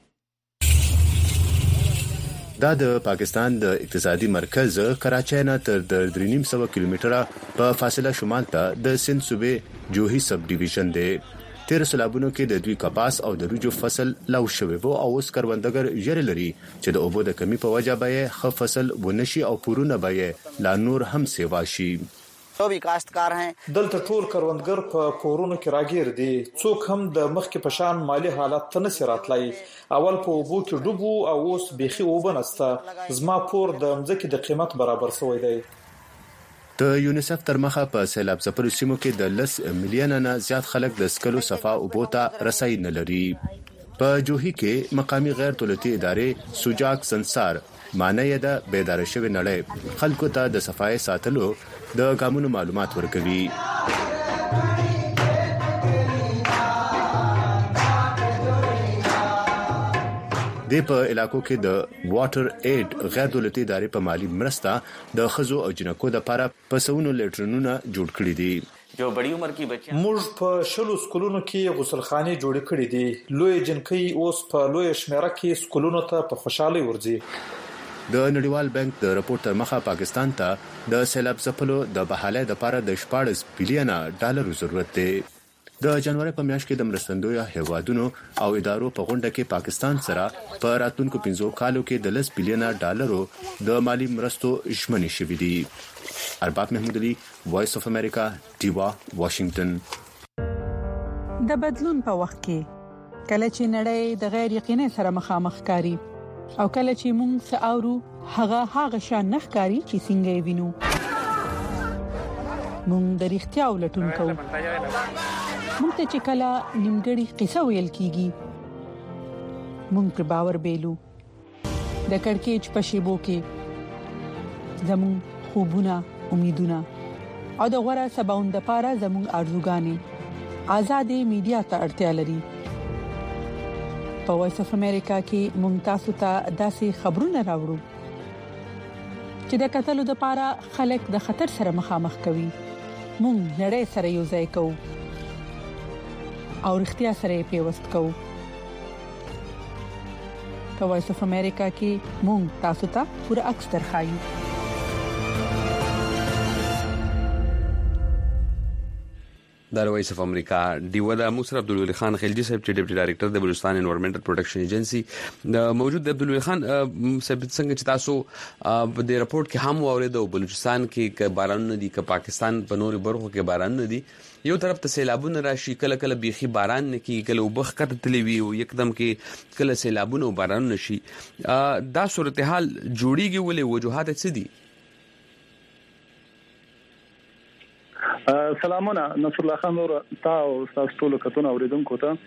دا د پاکستان د اقتصادي مرکز کراچۍ نه تر 3.5 کیلومتره په فاصله شمال ته د سند صوبې جوهي سب ډیویژن دی تیر سیلابونو کې د دوی کپاس او د روجو فصل لو شوی وو او اوس کروندګر یې لري چې د اوبو د کمی په وجه به خ فصل ونشي او پورونه به لا نور هم سیوا شي تو بھی کاشتکار ہیں دلته ټول کروندګر په کورونو کې راګیر دي څوک هم د مخ کې پشان مالی حالت ته نه راتلای اول په اوبو کې ډوبو او اوس بيخي وبنسته زما پور د مځکې د قیمت برابر شوی دی د یونیسف تر مخه په سیلاب ځپلو سیمو کې د 10 میلیونه نه زیات خلک د سکلو صفا اوبو ته رسائی نه لري په جوهي کې مقامی غیر دولتي ادارې سوجاک سنسار معنی د بیدار شوی نړۍ خلکو ته د صفای ساتلو د ګامونو معلومات ورکوي د په علاقو کې د واټر ایډ غیر دولتي ادارې په مالی مرسته د خزو او جنکو د لپاره پسونو لیټرونونه جوړ کړی دي جو بڑی عمر کی بچیاں موږ په شلو سکولونو کې غسلخانه جوړ کړې دي لوی جنکۍ اوس په لوی شمیره کې سکولونو ته په خوشحالي ورځي د نړیوال بانک د راپور تر مخه پاکستان ته د سیلاب ځپلو د بحالۍ لپاره د 14 بلین ډالر ضرورت دی د جنوري په میاشت کې د مرستندوی هیوادونو او ادارو په غونډه کې پاکستان سره په راتلونکو 15 کالو کې د 10 بلین ډالرو د مالی مرستو ژمنې شوې دي ارباب محمود علي وایس اف امریکا دیوا واشنگټن د بدلون په وخت کې کله چې نړۍ د غیر یقیني سره مخامخ کاری او کله چې موږ ساورو هغه شان نخکاری چې څنګه وینو موږ د اړتیا ولټون کوو موږ ته چې کله نیمګړی قصه ویل کیږي موږ پر باور بیلو د کڑکېچ په شیبو کې زموږ خوبونه امیدونه او د غوړه سباوند لپاره زموږ ارزوګانې آزادې میډیا ته اړتیا لري په وایس اف امریکا کې موږ تاسو ته داسې خبرونه راوړو چې د قتل لپاره خلک د خطر سره مخامخ کوي موږ نړۍ سره یو ځای کوو او اړتیا سره پیوست کوو په وایس اف امریکا کې موږ تاسو ته پوره عکس درخایو د وایس اف امریکا دیو د مصر عبد الولی خان خلجی صاحب چې ډیپټي ډایریکټر د بلوچستان انوایرنمنټل پروټیکشن ایجنسی د موجود د عبد الولی خان صاحب څنګه چې تاسو د راپورټ کې هم اوریدو بلوچستان کې باران نه دي ک پاکستان په نورو برخو کې باران نه دي یو طرف ته سیلابونه راشي کله کله بيخي باران نه کی کله وبخ کتلې وي او یکدم کې کله سیلابونه او باران نشي دا صورتحال جوړیږي ولې وجوهات څه دي سلامونه نصر الله خان ور تاسو ټول کتون اوریدونکو ته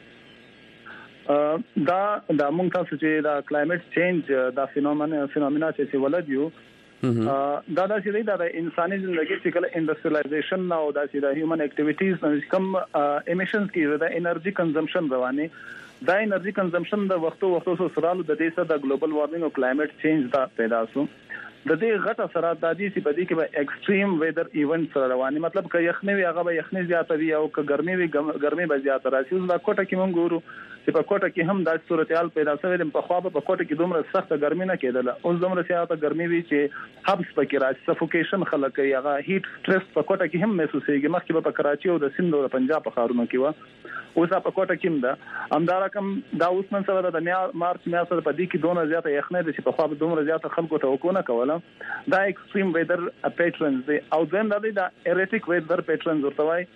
دا موږ تاسو چې دا کلایمټ چینج دا فینومنا چې ولادیو دا چې دا انساني ژوند کې کله انډستریالایزیشن او دا چې دا هیومن اکټیویټیز کم امیشنز کې دا انرژي کنزمپشن روانه دا انرژي کنزمپشن د وختو سره د دې سره د ګلوبل وارمنګ او کلایمټ چینج دا پیدا شو د دې غټ اثرات د دې چې په دې کې به ایکستریم ویدر ایونټس رواني مطلب که یخنی وي هغه به یخنی زیاته وي او که ګرمي وي ګرمي به زیاته راشي اوس د کوټه کې مونږ ګورو چې په کوټه کې هم د صورتحال پیدا شوی د په خوا په کوټه کې دومره سخت ګرمي نه کېدله اوس دومره زیاته ګرمي وي چې حبس پکې راشي سفوکیشن خلک کوي هغه هیټ سټرس په کوټه کې هم محسوسېږي مخکې په کراچي او د سند او پنجاب په ښارونو کې و اوس په کوټه کې هم دا همدار کوم دا اوس نن سره د مارچ میاشتې په دې کې دومره زیاته یخنۍ د چې په خوا دومره زیاته خلکو ته وکونه کوله دا ایکستریم ویدر پیټرنز دی او ځین د ایریټیک ویدر پیټرنز ورته وای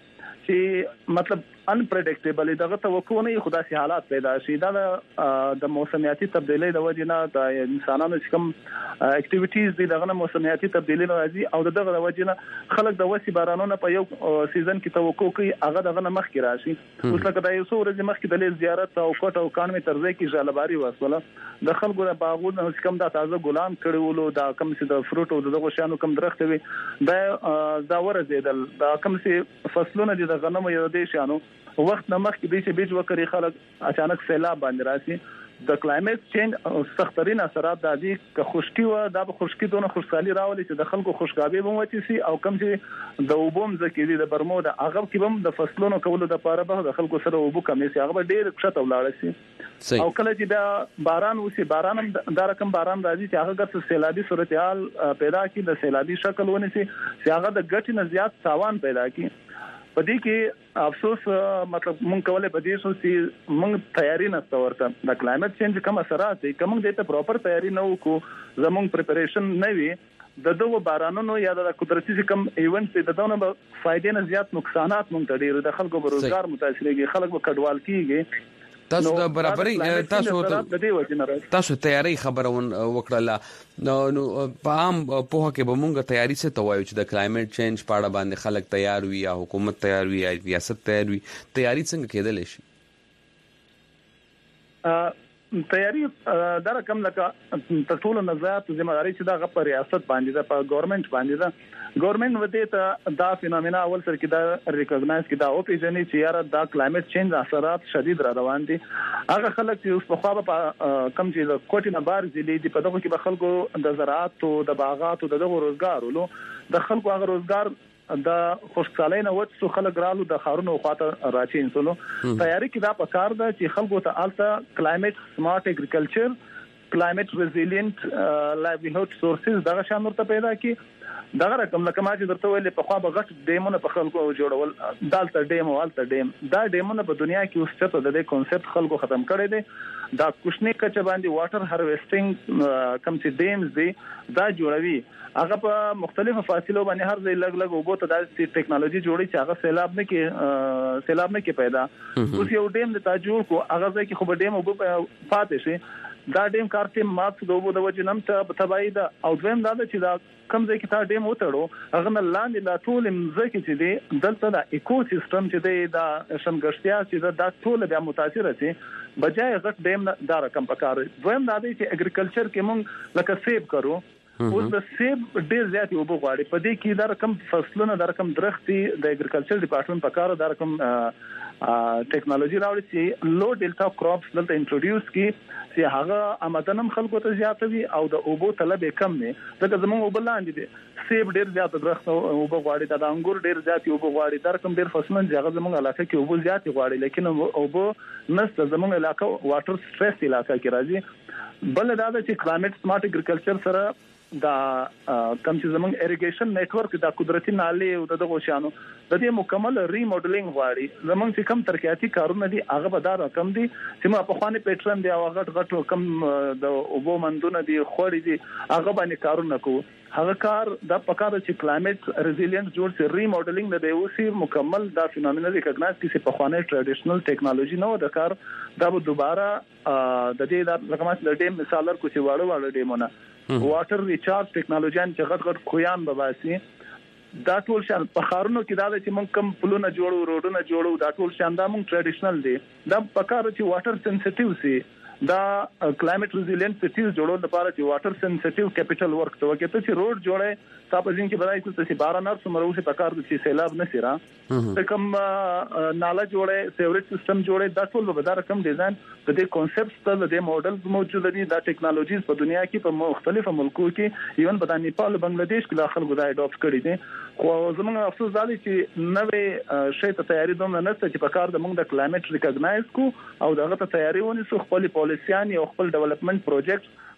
چې مطلب انپریډکټیبل دغه توقع نه خدا سي حالات پیدا شي دا د موسمیاتي تبدیلي د وجې نه د انسانانو کوم اکټیویټیز دي دغه موسمیاتي تبدیلي راځي او دغه د وجې نه خلک د وسی بارانونو په یو سیزن کې توقع کوي هغه دغه مخ کې راشي اوس لکه د یو څو ورځې مخکې د زیارت او کوټ او کانمه ترځي کې جالباري وسوله د خلکو د باغونو کوم د تازه ګلان کړي ولو دا کوم چې د فروټ او دغه شانو کوم درخت وي دا ورزيدل دا کوم چې فصلونه دي د غنمو یو دي شانو وخت نمخ کې به چې بیج وکړي خلک اچانک سیلاب باندې راشي د کلایمټ چینج سخترین اثرات د دې که خشکی و د خشکی دونه خوشحالي راولي چې د خلکو خوشګابي بموتي سي او کم چې د وبوم ذکر د برمو د هغه کې بم د فصلونو کولو د پاره به د خلکو سره وبو کم سي هغه ډیر کښته ولاړ سي او کله چې دا باران وسی باران د رقم باران راځي چې هغه ګټه سیلابي صورتحال پیدا کړي د سیلابي شکل ونی سي چې هغه د ګټې نه زیات تاوان پیدا کړي پدې کې افسوس مطلب مونږ کولای پدې شو چې مونږ تیاری نه ستورته د کلایمټ چینج کوم اثرات دي کوم د ته پراپر تیاری نه وکړو زمونږ پریپریشن نه وي د دوه بارانونو یا د قدرتي کوم ایونت د دونه فائدې نه زیات نقصانات مونږ ته ډیر د خلکو په روزګار متاثرېږي خلک به کډوال کیږي تاسو د برابرۍ تاسو تیاری خبرون وکړه نو په عام په هکه به مونږه تیاری څه توایو چې د کلایمټ چینج په اړه باندې خلک تیار وي یا حکومت تیار وي یا ریاست تیار وي تیاری څنګه کېدل شي تیاری دا رقم لکه ټول نظارت ذمہداري چې دا په ریاست باندې ده په ګورنمنت باندې ده ګورنمنت وته ته دا فینومینا اول سر کې دا ریکګنایز کې دا او پیژنې چې یاره دا کلایمټ چینج اثرات شدید را روان دي هغه خلک چې اوس په خوا په کم چې د کوټې نه بار ځلې دي په دغه کې به خلکو د زراعت او د باغات او دغه روزګار ولو د خلکو هغه روزګار د خوشحالۍ نه وڅ خلک رالو د خارونو خواته راچین سولو تیاری کې دا پکار ده چې خلکو ته الته کلایمټ سمارټ اګریکلچر کلایمټ ریزیلینټ لایولیهود سورسز دغه شان ورته پیدا کی دغه رقم لکه ما چې درته ویلې په خوا به غټ ډیمونه په خلکو جوړول دالته ډیم او الته ډیم دا ډیمونه په دنیا کې اوس څه د دې کنسپټ خلکو ختم کړي دي دا کوشنی کچ باندې واټر هارویسټینګ کم چې ډیمز دي دا جوړوي هغه په مختلفو فاصلو باندې هر ځای لګ لګ وبو ته د ټیکنالوژي جوړي چې هغه سیلاب نه کې پیدا اوس یو ډیم د تاجور کو هغه ځای کې خو ډیم وبو پاتې شي دا ډیم کارته مات دوبو د وجنم ته تبعی دا او دویم دا چې دا کم ځای کې تا ډیم وټړو هغه نه لاندې لا ټول مزکه چې دی دلته دا ایکو سیستم چې دی دا شنګشتیا چې دا ټول بیا متاثر شي بجای غټ ډیم دا رقم پکار دویم دا دی چې اګریکلچر کې مونږ لکه سیب کرو اوس د سیب ډیر زیات وبو غواړي په دې کې دا رقم فصلونه دا رقم درختي د اګریکلچر ډپارټمنټ پکار دا رقم ټیکنالوژي راوړي چې لو ډیلټا کراپس دلته انټروډیوس کی چې هغه آمدنم خلکو ته زیاتوي او د اوبو طلب کم نه ځکه زموږ اوبو لاندې دي سیب ډیر زیات درخت اوبو غواړي د انګور ډیر زیات اوبو غواړي دا کوم ډیر فصلونه چې هغه زموږ علاقه کې اوبو زیات غواړي لیکن اوبو نست زموږ علاقه واټر سټریس علاقه کې راځي بل دا چې کلایمټ سمارټ اګریکلچر سره دا کم چې زمونږ اریګیشن نتورک دا قدرتي نالې او دغه شانو د دې مکمل ریموډلینګ غواړي زمونږ چې کم ترقیاتي کارونه دي هغه به دا رقم دي چې ما په خوانې پیټرن دی او غټ کم د اوبو مندونه دي خوړې دي هغه باندې کارونه کوو هغه کار د پکاره چې کلایمټ ریزیلینس جوړ سي ریموډلینګ د دیوسی مکمل دا فینومینل ریکګنایز کیسه په خوانې ټریډیشنل ټیکنالوژي نو د کار دا به دوباره د دې د رقمات د ډیم مثالر کو چې واړو ډیمونه واټر ریچارج ټیکنالوژي چې غټ خویان به واسي دا ټول شان په خارونو کې دا چې مونږ کم پلونه جوړو روډونه جوړو دا ټول شان دا مونږ ټریډیشنل دي دا پکاره چې واټر سنسټیو سي دا کلایمټ ریزیلینټ سټیز جوړول لپاره چې واټر سنسټیو کیپټل ورک ته وکړي ته چې روډ جوړه تاسو ځین کې بدای څه چې 12 نار سمره اوسه پکار دي چې سیلاب نه سیرا ته کوم نالا جوړه سیوریج سیستم جوړه دا ټول به دا رقم ډیزاین د دې کانسپټس ته د موډلز موجود دي دا ټیکنالوژیز په دنیا کې په مختلفو ملکو کې ایون په نیپال بنگلاديش کې داخل غوډای اډاپټ کړي دي خو زموږ افسوس دا دی چې نوې شی ته تیاری دومره نشته چې پکار د موږ د کلایمټ ریکګنایز کو او دغه ته تیاری ونیسو خپل پالیسيان او خپل ډیولپمنٹ پروجیکټ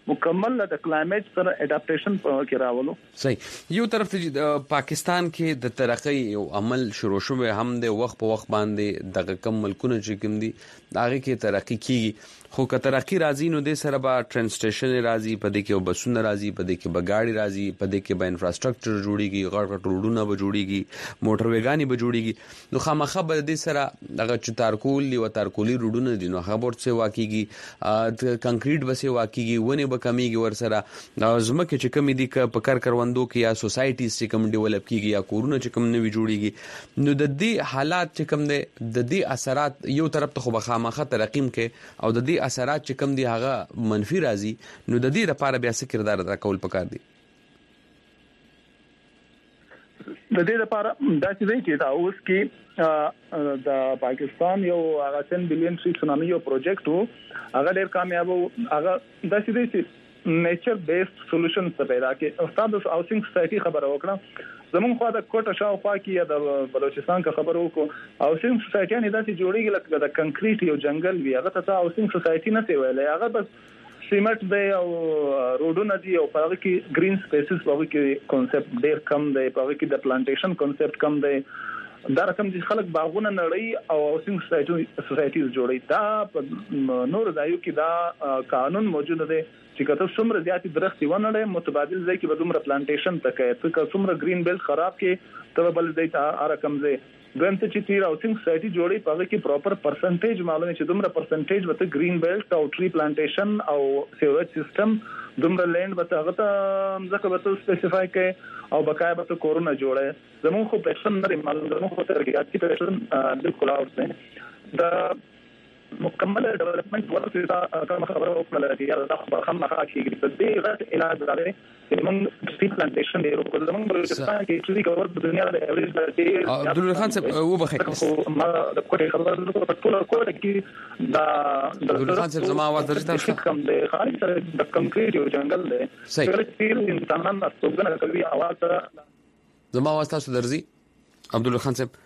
مکمل د کلایمیټ سره اډاپټیشن کې راولو. صحیح. یو طرف ته پاکستان کې د ترقی او عمل شروع شوه هم د وخت په وخت باندې دغه کم ملکونه چې کوم دي هغه کې ترقی کیږي، خو که ترقی راځي نو د سره به ټرین سټیشن راځي، په دې کې بسونه راځي، په دې کې به ګاډي راځي، په دې کې به انفراستراکچر جوړیږي، غړ غړ روډونه به جوړیږي، موټر ویګانی به جوړیږي. نو خامخا به دې سره دغه چې تارکول او تارکولي روډونه دي نو هغه ورڅ واقعيږي، کنکریټ به سي واقعيږي، ونه به کمیږي ور سره زمکه چې کمی دي په کار کروندو کې یا سوسایټیز چې کوم ډیولپ کیږي یا کورونه چې کوم نوي جوړیږي. نو د دې حالات چې کوم دي د دې اثرات یو طرف ته خو بخامخه ترقیم کې او د دې اثرات چې کم دي هغه منفي راځي، نو د دې لپاره بیا څه کردار ادا کول پکار دي؟ د دې لپاره دا چې دا اوس کې د پاکستان یو هغه 10 بلین سونامي یو پروجیکټ وو، هغه ډېر کامیاب وو. هغه دا چې نیچر بیسډ سولوشنز ته پیدا کې استاد هاوسینګ سوسایټي خبره وکړه. زمونږ خو د کوټه شاوخوا کې یا د بلوچستان کا خبر وکړو، هاوسینګ سوسایټي نه داسې جوړیږي لکه د کنکریټ یو جنگل وي، هغه ته هاوسینګ سوسایټي نه سی ویلې، هغه بس سیمټ دی او روډونه دي او په هغه کې گرین سپیسز په هغه کې کنسپټ ډېر کم دی، په هغه کې د پلانټیشن کنسپټ کم دی. دا رقم چې خلک باغونه نړۍ او هاوسینګ سوسایټیز جوړي، دا په نور ځایو کې دا قانون موجود دی چې کته څومره زیات درختي ونړې متبادل ځای کې به دومره پلانټیشن تکای ته څومره گرین بیلټ خراب کې ته بل ځای ته رقم ځای دویم ته چې تیر هاوسینګ سوسایټي جوړي په هغه کې پراپر پرسنټیج معلومه چې دومره پرسنټیج وته گرین بیلټ او ټری پلانټیشن او سیوریج سیستم دومره لینډ وته هغه ته ځکه وته سپیسیفای کې او بقای وته کورونه جوړه. زموږ خو پېښن نه معلوم، زموږ خو ترګیاتي پېښن بالکل اوټ نه دا مکمل ډیولپمنٹ ورته کوم خبره وکړه چې دا خامخا کېږي په دې غټ علاج لري چې موږ سټی پلانټیشن دی او زموږ بلوچستان کې چې کور په دنیا د ایوریج دی. عبدالله خان صاحب و بخیر ما د کوټه خبره په ټول کوټه کې دا عبدالله خان صاحب زما आवाज درته کم دی، خالي سره د کنکریټ یو جنگل دی چې انسانان استوګنه کوي आवाज زما आवाज تاسو درځي. عبدالله خان صاحب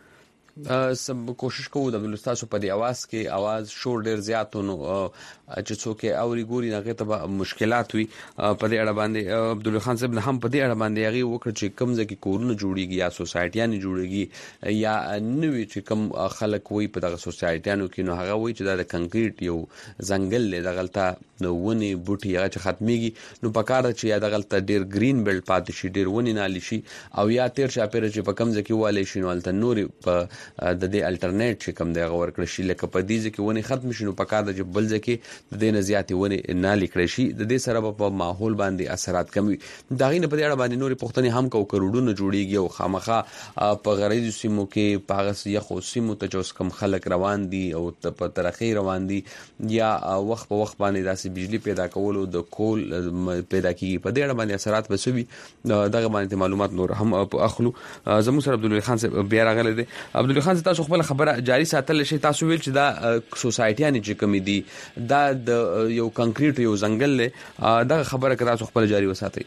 سب کوشش کوو د عبدالله تاسو په دې आवाज کې आवाज شور ډیر زیات نو چې څوک اوري ګوري هغه ته مشکلات وي په دې اړه باندې. عبدالله خان صاحب هم په دې اړه باندې هغه وکړ چې کوم ځکه کورونه جوړیږي یا سوسایټیانه جوړیږي یا نوې چې کوم خلک وي په دغه سوسایټیانو کې نو هغه وي چې د کنکریټ یو ځنګل له دغلطه نو ونی بوټي هغه چې ختميږي نو پکاره چې یا دغلطه ډیر گرین بیلټ پاتې شي، ډیر ونی نالي شي او یا تیر شاپیر چې په کم ځکه والي شي نو الته نور په د دې الټرنیټ چې کوم دی غوړ کړی شي لکه په دې ځکه ونی ختم شي نو پکاره چې بل ځکه د دې نه زیاتې ونی نالي کړی شي، د دې سره په ماحول باندې اثرات کم وي. دا غینه په دې اړه باندې نور پښتني هم کو کروڑونه جوړیږي او خامخا په غریزو سیمو کې پاغس یخو سیمو ته جوس کم خلک روان دي او په ترخی روان دي یا وخت په وخت باندې داسې بجلی پیدا کولو د کول پیدا کیږي، په دې اړه باندې اثرات بسوي دغه باندې معلومات نور هم اخلو. زموږ سره عبدالله خان صاحب بیا راغلی دی. عبدالله خان تاسو خپل خبره جاری ساتل شي، تاسو ویل چې دا سوسایټیانه چې کمی دي دا د یو کنکریټ یو ځنګل له دا خبره کړه تاسو خپل جاری وساتئ.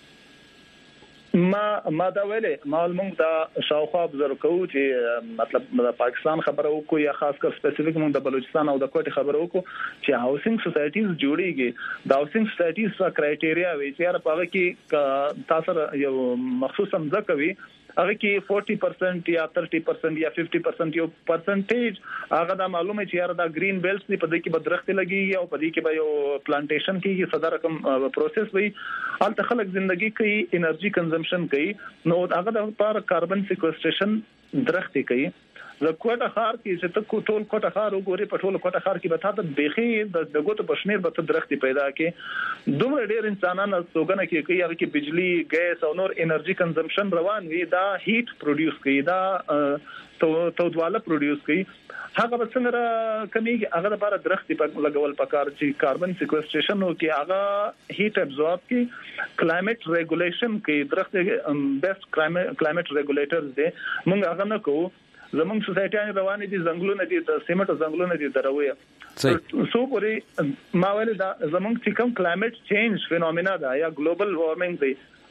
ما دا ویلې معلومه دا شاوخوا ابزرو کوو چې مطلب د پاکستان خبره وکړو یا خاص کر سپیسیفیک موږ د بلوچستان او د کوټه خبره وکړو چې هاوسینګ سوسایټیز جوړیږي. د هاوسینګ سوسایټیز څخه کرایټیریا وي چې هغه کې تاسو یو مخصوص امزه کوي هغه کې 40% یا 30% یا 50% یو پرسنټیج هغه دا معلومه چې یاره دا گرین بیلټس په دې کې بدرخت لګي او په دې کې به یو پلانټیشن کېږي، صدر رقم پروسس وي، الته خلک ژوندۍ کوي، انرژي کنزمپشن کوي، نو هغه د لپاره کاربن سیکوستریشن درختي کوي. د کوټه خار کې چې ته ټول کوټه خار وګوري په ټول کوټه خار کې به تاسو بيخي د ګوتو پښنیر به درختي پیدا کې دومره ډېر انسانان استوګنه کوي هغه کې بجلی ګیس او نور انرژي کنزمپشن روان وي، دا هیټ پروډوس کوي، دا تودواله پروډوس کوي. هغه به څنګه کمیږي هغه لپاره درختي لګول پکار چې کاربن سیکوستریشن او کې هغه هیټ ابزورب کی کلایمټ ریګولیشن کې درخت بیسټ کلایمټ ریګولیټرز دي. موږ هغه نه کوو، زمونږ سوسایټیانه روانې دي، ځنګلونه دي، د سیمټ ځنګلونه دي دروي سو پورې ما ویل دا زمونږ چې کوم کلایمټ چینج فینومینا دا یا ګلوبل وارمنګ دی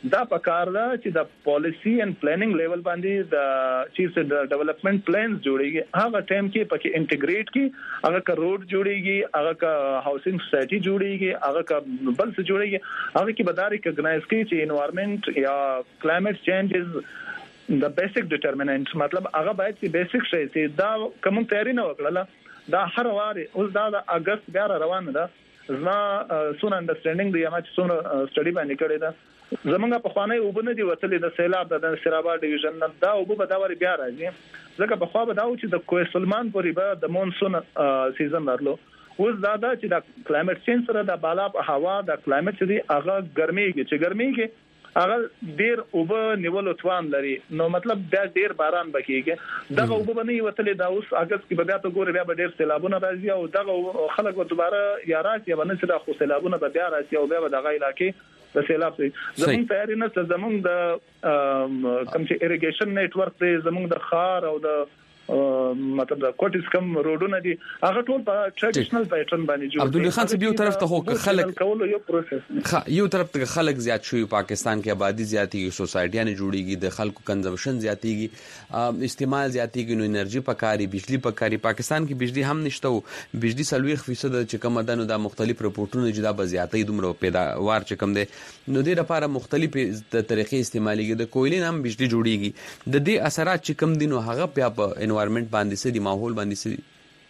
دا په کار ده چې د پالیسی اینڈ پلانینګ لیول باندې د چیف د ډیولپمنٹ پلانز جوړیږي هغه ټایم کې پکې انټیګریټ کی هغه کا روډ جوړیږي هغه کا هاوسینګ سوسایټي جوړیږي هغه کا بل څه جوړیږي هغه کې بدار ریکګنایز کی چې انوایرنمنت یا کلایمټ چینج از د بیسیک ډیټرمیننٹ مطلب هغه باید چې بیسیک شي چې دا کوم تیاری نه وکړه دا هر واره اوس دا د اگست بیا روان ده زما سون انډرستانډینګ دی ما چې سون سټډي باندې کړی دا زمونږ په خوانې وبنه دی وتلې د سیلاب د سرابا ډیویژن نه دا وب به دا وری بیا راځي ځکه په خوا به دا چې د کوه سلمان پورې به د مونسون سیزن درلو اوس دا چې د کلایمټ چینج سره د بالا په هوا د کلایمټ چې دی هغه ګرميږي چې ګرميږي هغه ډیر اوب نیولو توان لري نو مطلب دا ډیر باران بکیږي دغه اوب باندې وتلې دا اوس اگست کې بیا ته ګوري بیا ډیر سیلابونه راځي او دغه خلک دوباره یا راځي یا باندې چې د سیلابونه بیا راځي او بیا دغه علاقې د سیلاب زموږ تیاری نه زموږ د کوم چې اریګیشن نیټورک دی زموږ د خار او د مطلب د کوټیس کم روډونه دي هغه ټول په ټریډیشنل پیټرن باندې جوړ عبد الله خان صاحب یو طرف ته هو خلک کول یو پروسس یو طرف ته خلک زیات شوی پاکستان کې آبادی زیاتیږي سوسایټیانه جوړیږي د خلکو کنزمپشن زیاتیږي استعمال زیاتیږي نو انرژي پکاري بجلی پکاري پاکستان کې بجلی هم نشته او بجلی 40% چې کوم دنو د مختلف رپورټونو جدا بزیاتې دومره پیداوار چې کوم دي نو د لپاره مختلف د طریقې استعماليږي د کویلین هم بجلی جوړیږي د دې اثرات چې کوم دي نو هغه بیا په انوایرنمنت باندې سړي ماحول باندې سړي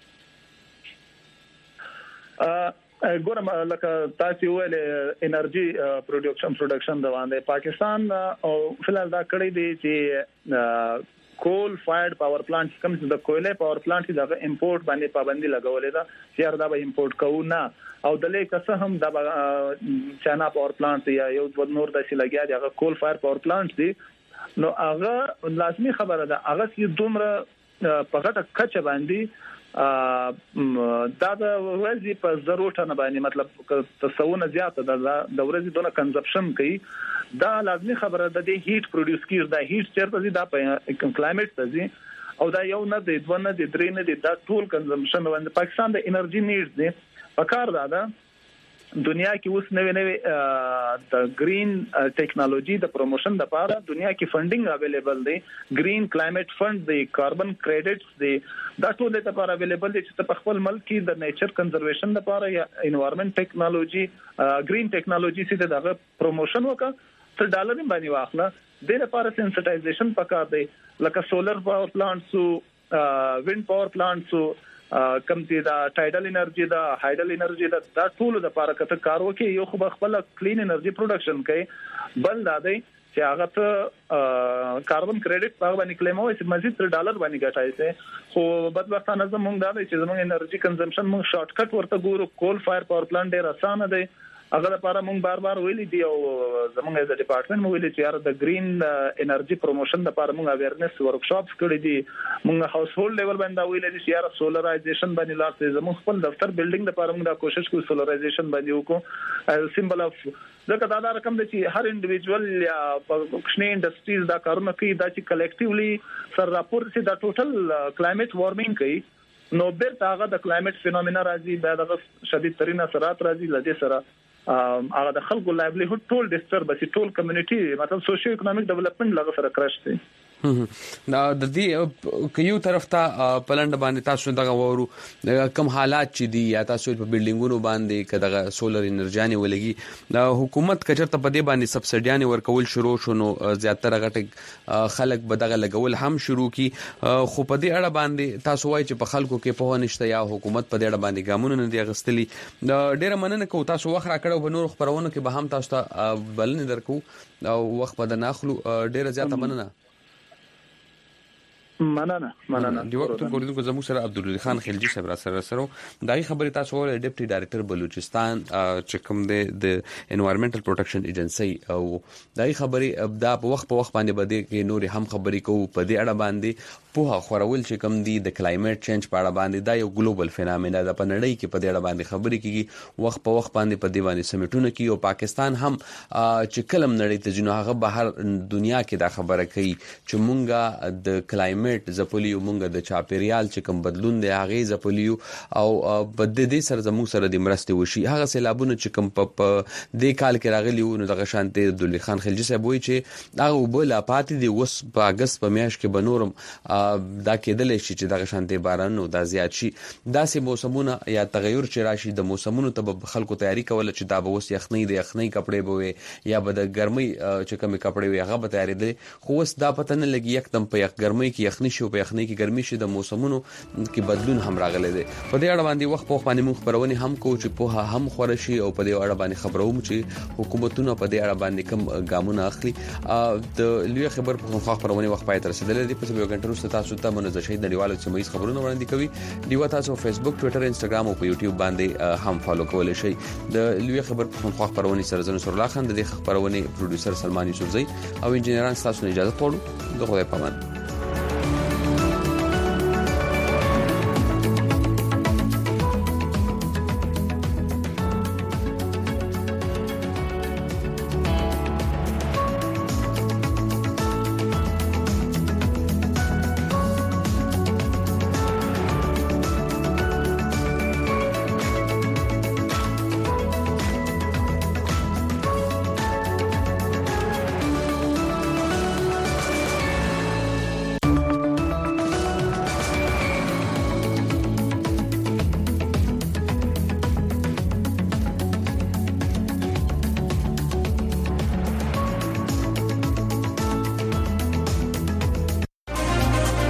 ګورم لکه تاسو ویل انرژي پروډکشن د باندې پاکستان او فلال دا کړی دی چې کول فایرډ پاور پلانټ کوم چې د کویلې پاور پلانټ دغه امپورټ باندې پابندي لګولې ده چې هر دا به امپورټ کوو نه او د لیک څه هم د چانا پاور پلانټ یا یو د نور د شي لګیا دغه کول فایر پاور پلانټ دي نو هغه لازمي خبره ده هغه چې دومره په غټه کچه باندې دا د ورځې په ضرورت نه باندې مطلب تسونه زیاته د ورځې دونه کنزمپشن کوي دا لازمي خبره ده د هیټ پروډوس کیږي دا هیټ چیرته دي دا په کلایمټ ته دي او دا یو نه دی دوه نه دی درې نه دی دا ټول کنزمپشن باندې پاکستان د انرژي نیډز دي په کار ده دنیا کې اوس نوې د گرین ټیکنالوژي د پروموشن لپاره دنیا کې فندینګ اویلیبل دی گرین کلایمټ فند دی کاربن کریډټس دی دا ټول د لپاره اویلیبل دي چې په خپل ملک کې د نیچر کنزرویشن لپاره یا انوایرنمنت ټیکنالوژي گرین ټیکنالوژي چې دغه پروموشن وکړه څه ډالر باندې واخله د لپاره سنسټایزیشن پکار دی لکه سولر پاور پلانټس ویند پاور پلانټس کم دي دا ټایډل انرژي دا هایډل انرژي دا ټول د لپاره کته کار وکي یو خو خپل کلین انرژي پروډکشن کوي بل دا دی چې هغه ته کاربن کریډټ په باندې کلیم وایي چې مزید $3 باندې ګټای شي خو بدبختانه زمونږ دا دی چې زمونږ انرژي کنزمپشن موږ شارټ کټ ورته ګورو کول فایر پاور پلانټ ډیر اسانه دی هغه لپاره موږ بار ویلي دی او زمونږ د ډپارټمنټ موږ ویلي چې یار د گرین انرژي پروموشن لپاره موږ اویرنس ورکشاپس کړی دي موږ هاوس هولډ لیول باندې ویلي چې یار سولرایزیشن باندې لارته زموږ خپل دفتر بلډینګ لپاره موږ دا کوشش کوو سولرایزیشن باندې وکړو سیمبل اف ځکه دا رقم دی چې هر انډیویډوال یا پښنی انډستریز دا کارونه کوي دا چې کلیکټیولی سر راپور سي دا ټوټل کلایمټ وارمینګ کوي نو بیرته هغه د کلایمټ فینومینا راځي دا د شدید ترين اثرات راځي لدې سره هغه د خلکو لایولیهود ټول ډیسټرب شي ټول کمیونټي مطلب سوشیو اکونومیک ډیولپمنٹ لږ سره کرش دي دا د دې یو طرف ته پلند باندې تاسو دغه وورو کم حالات چې دي یا تاسو په بلډینګونو باندې کداغه سولر انرژي ولګي د حکومت کچرته په دې باندې سبسایډیانه ورکول شروع شونو زیاتره غټ خلک بدغه لګول هم شروع کی خو په دې اړه باندې تاسو وایي چې په خلکو کې په نشته یا حکومت په دې اړه باندې ګامونه نه دی غستلی ډیره مننه کوم تاسو وخت راکړو په نور خبرونو کې به هم تاسو ته بلنه درکو او وخت به نه اخلو ډیره زیاته مننه د وخت کوردونکو زموږ سره عبد الله خان خلجی صاحب را سره دغه خبرې تاسو ول ډیپټي ډایریکټر بلوچستان چې کوم د انوایرنمنټل پروټیکشن ایجنسی او دغه خبرې ابدا په وخت باندې بده کې نور هم خبرې کوو په دې اړه باندې په خورول چې کم دي د کلایمټ چینج په اړه باندې دا یو ګلوبل فینامنا ده په نړۍ کې په دې اړه باندې خبرې کیږي وخت په وخت باندې په دې باندې سمیټونه کوي او پاکستان هم چې کلم نړۍ ته جنو هغه بهر دنیا کې دا خبره کوي چې مونږه د کلایمټ زپلیو مونږه د چاپیریال چې کم بدلون دی هغه زپلیو او په دې سره زموږ سره د مرستې وشي هغه سیلابونه چې کم په دې کال کې راغلی و نو دغه شانته عبدالله خان خلجی صاحب وایي چې هغه وبله پاتې دی وس په اگست په میاشت کې بنورم دا کېدل شي چې دغه شانته باران او دا زیات شي داسې موسمونه یا تغیر چې راشي د موسمونو ته خلکو تیاری کوله چې دا به وس یخنۍ د یخنۍ کپڑے به یا به د ګرمۍ چې کومې کپڑے وي هغه به تیاری دي خو وس دا پته نه لګي یکدم په ګرمۍ کې یخنۍ شي او په یخنۍ کې ګرمۍ شي د موسمونو کې بدلون هم راغلی دی په دې اړه باندې وخت په باندې موږ خبرونه هم کوو چې په هم خورشي او په دې اړه باندې خبروم چې حکومتونه په دې اړه باندې کوم ګامونه اخلي د لوی خبر په خبرونه وخت پای تر رسیدلې دي په یو غنټه وروسته تاسو ته منځ شهید نړیوال سیمایي خبرونه وړاندې کوي دیو تاسو فیسبوک ټوئیټر انستګرام او په یوټیوب باندې هم فالو کولای شئ د لوی خبر په خبرونه سره زنه سر الله خان د خبرونه پروډوسر سلمان یوسفزئی او انجنیران تاسو نه اجازه غواړو د خدای پامان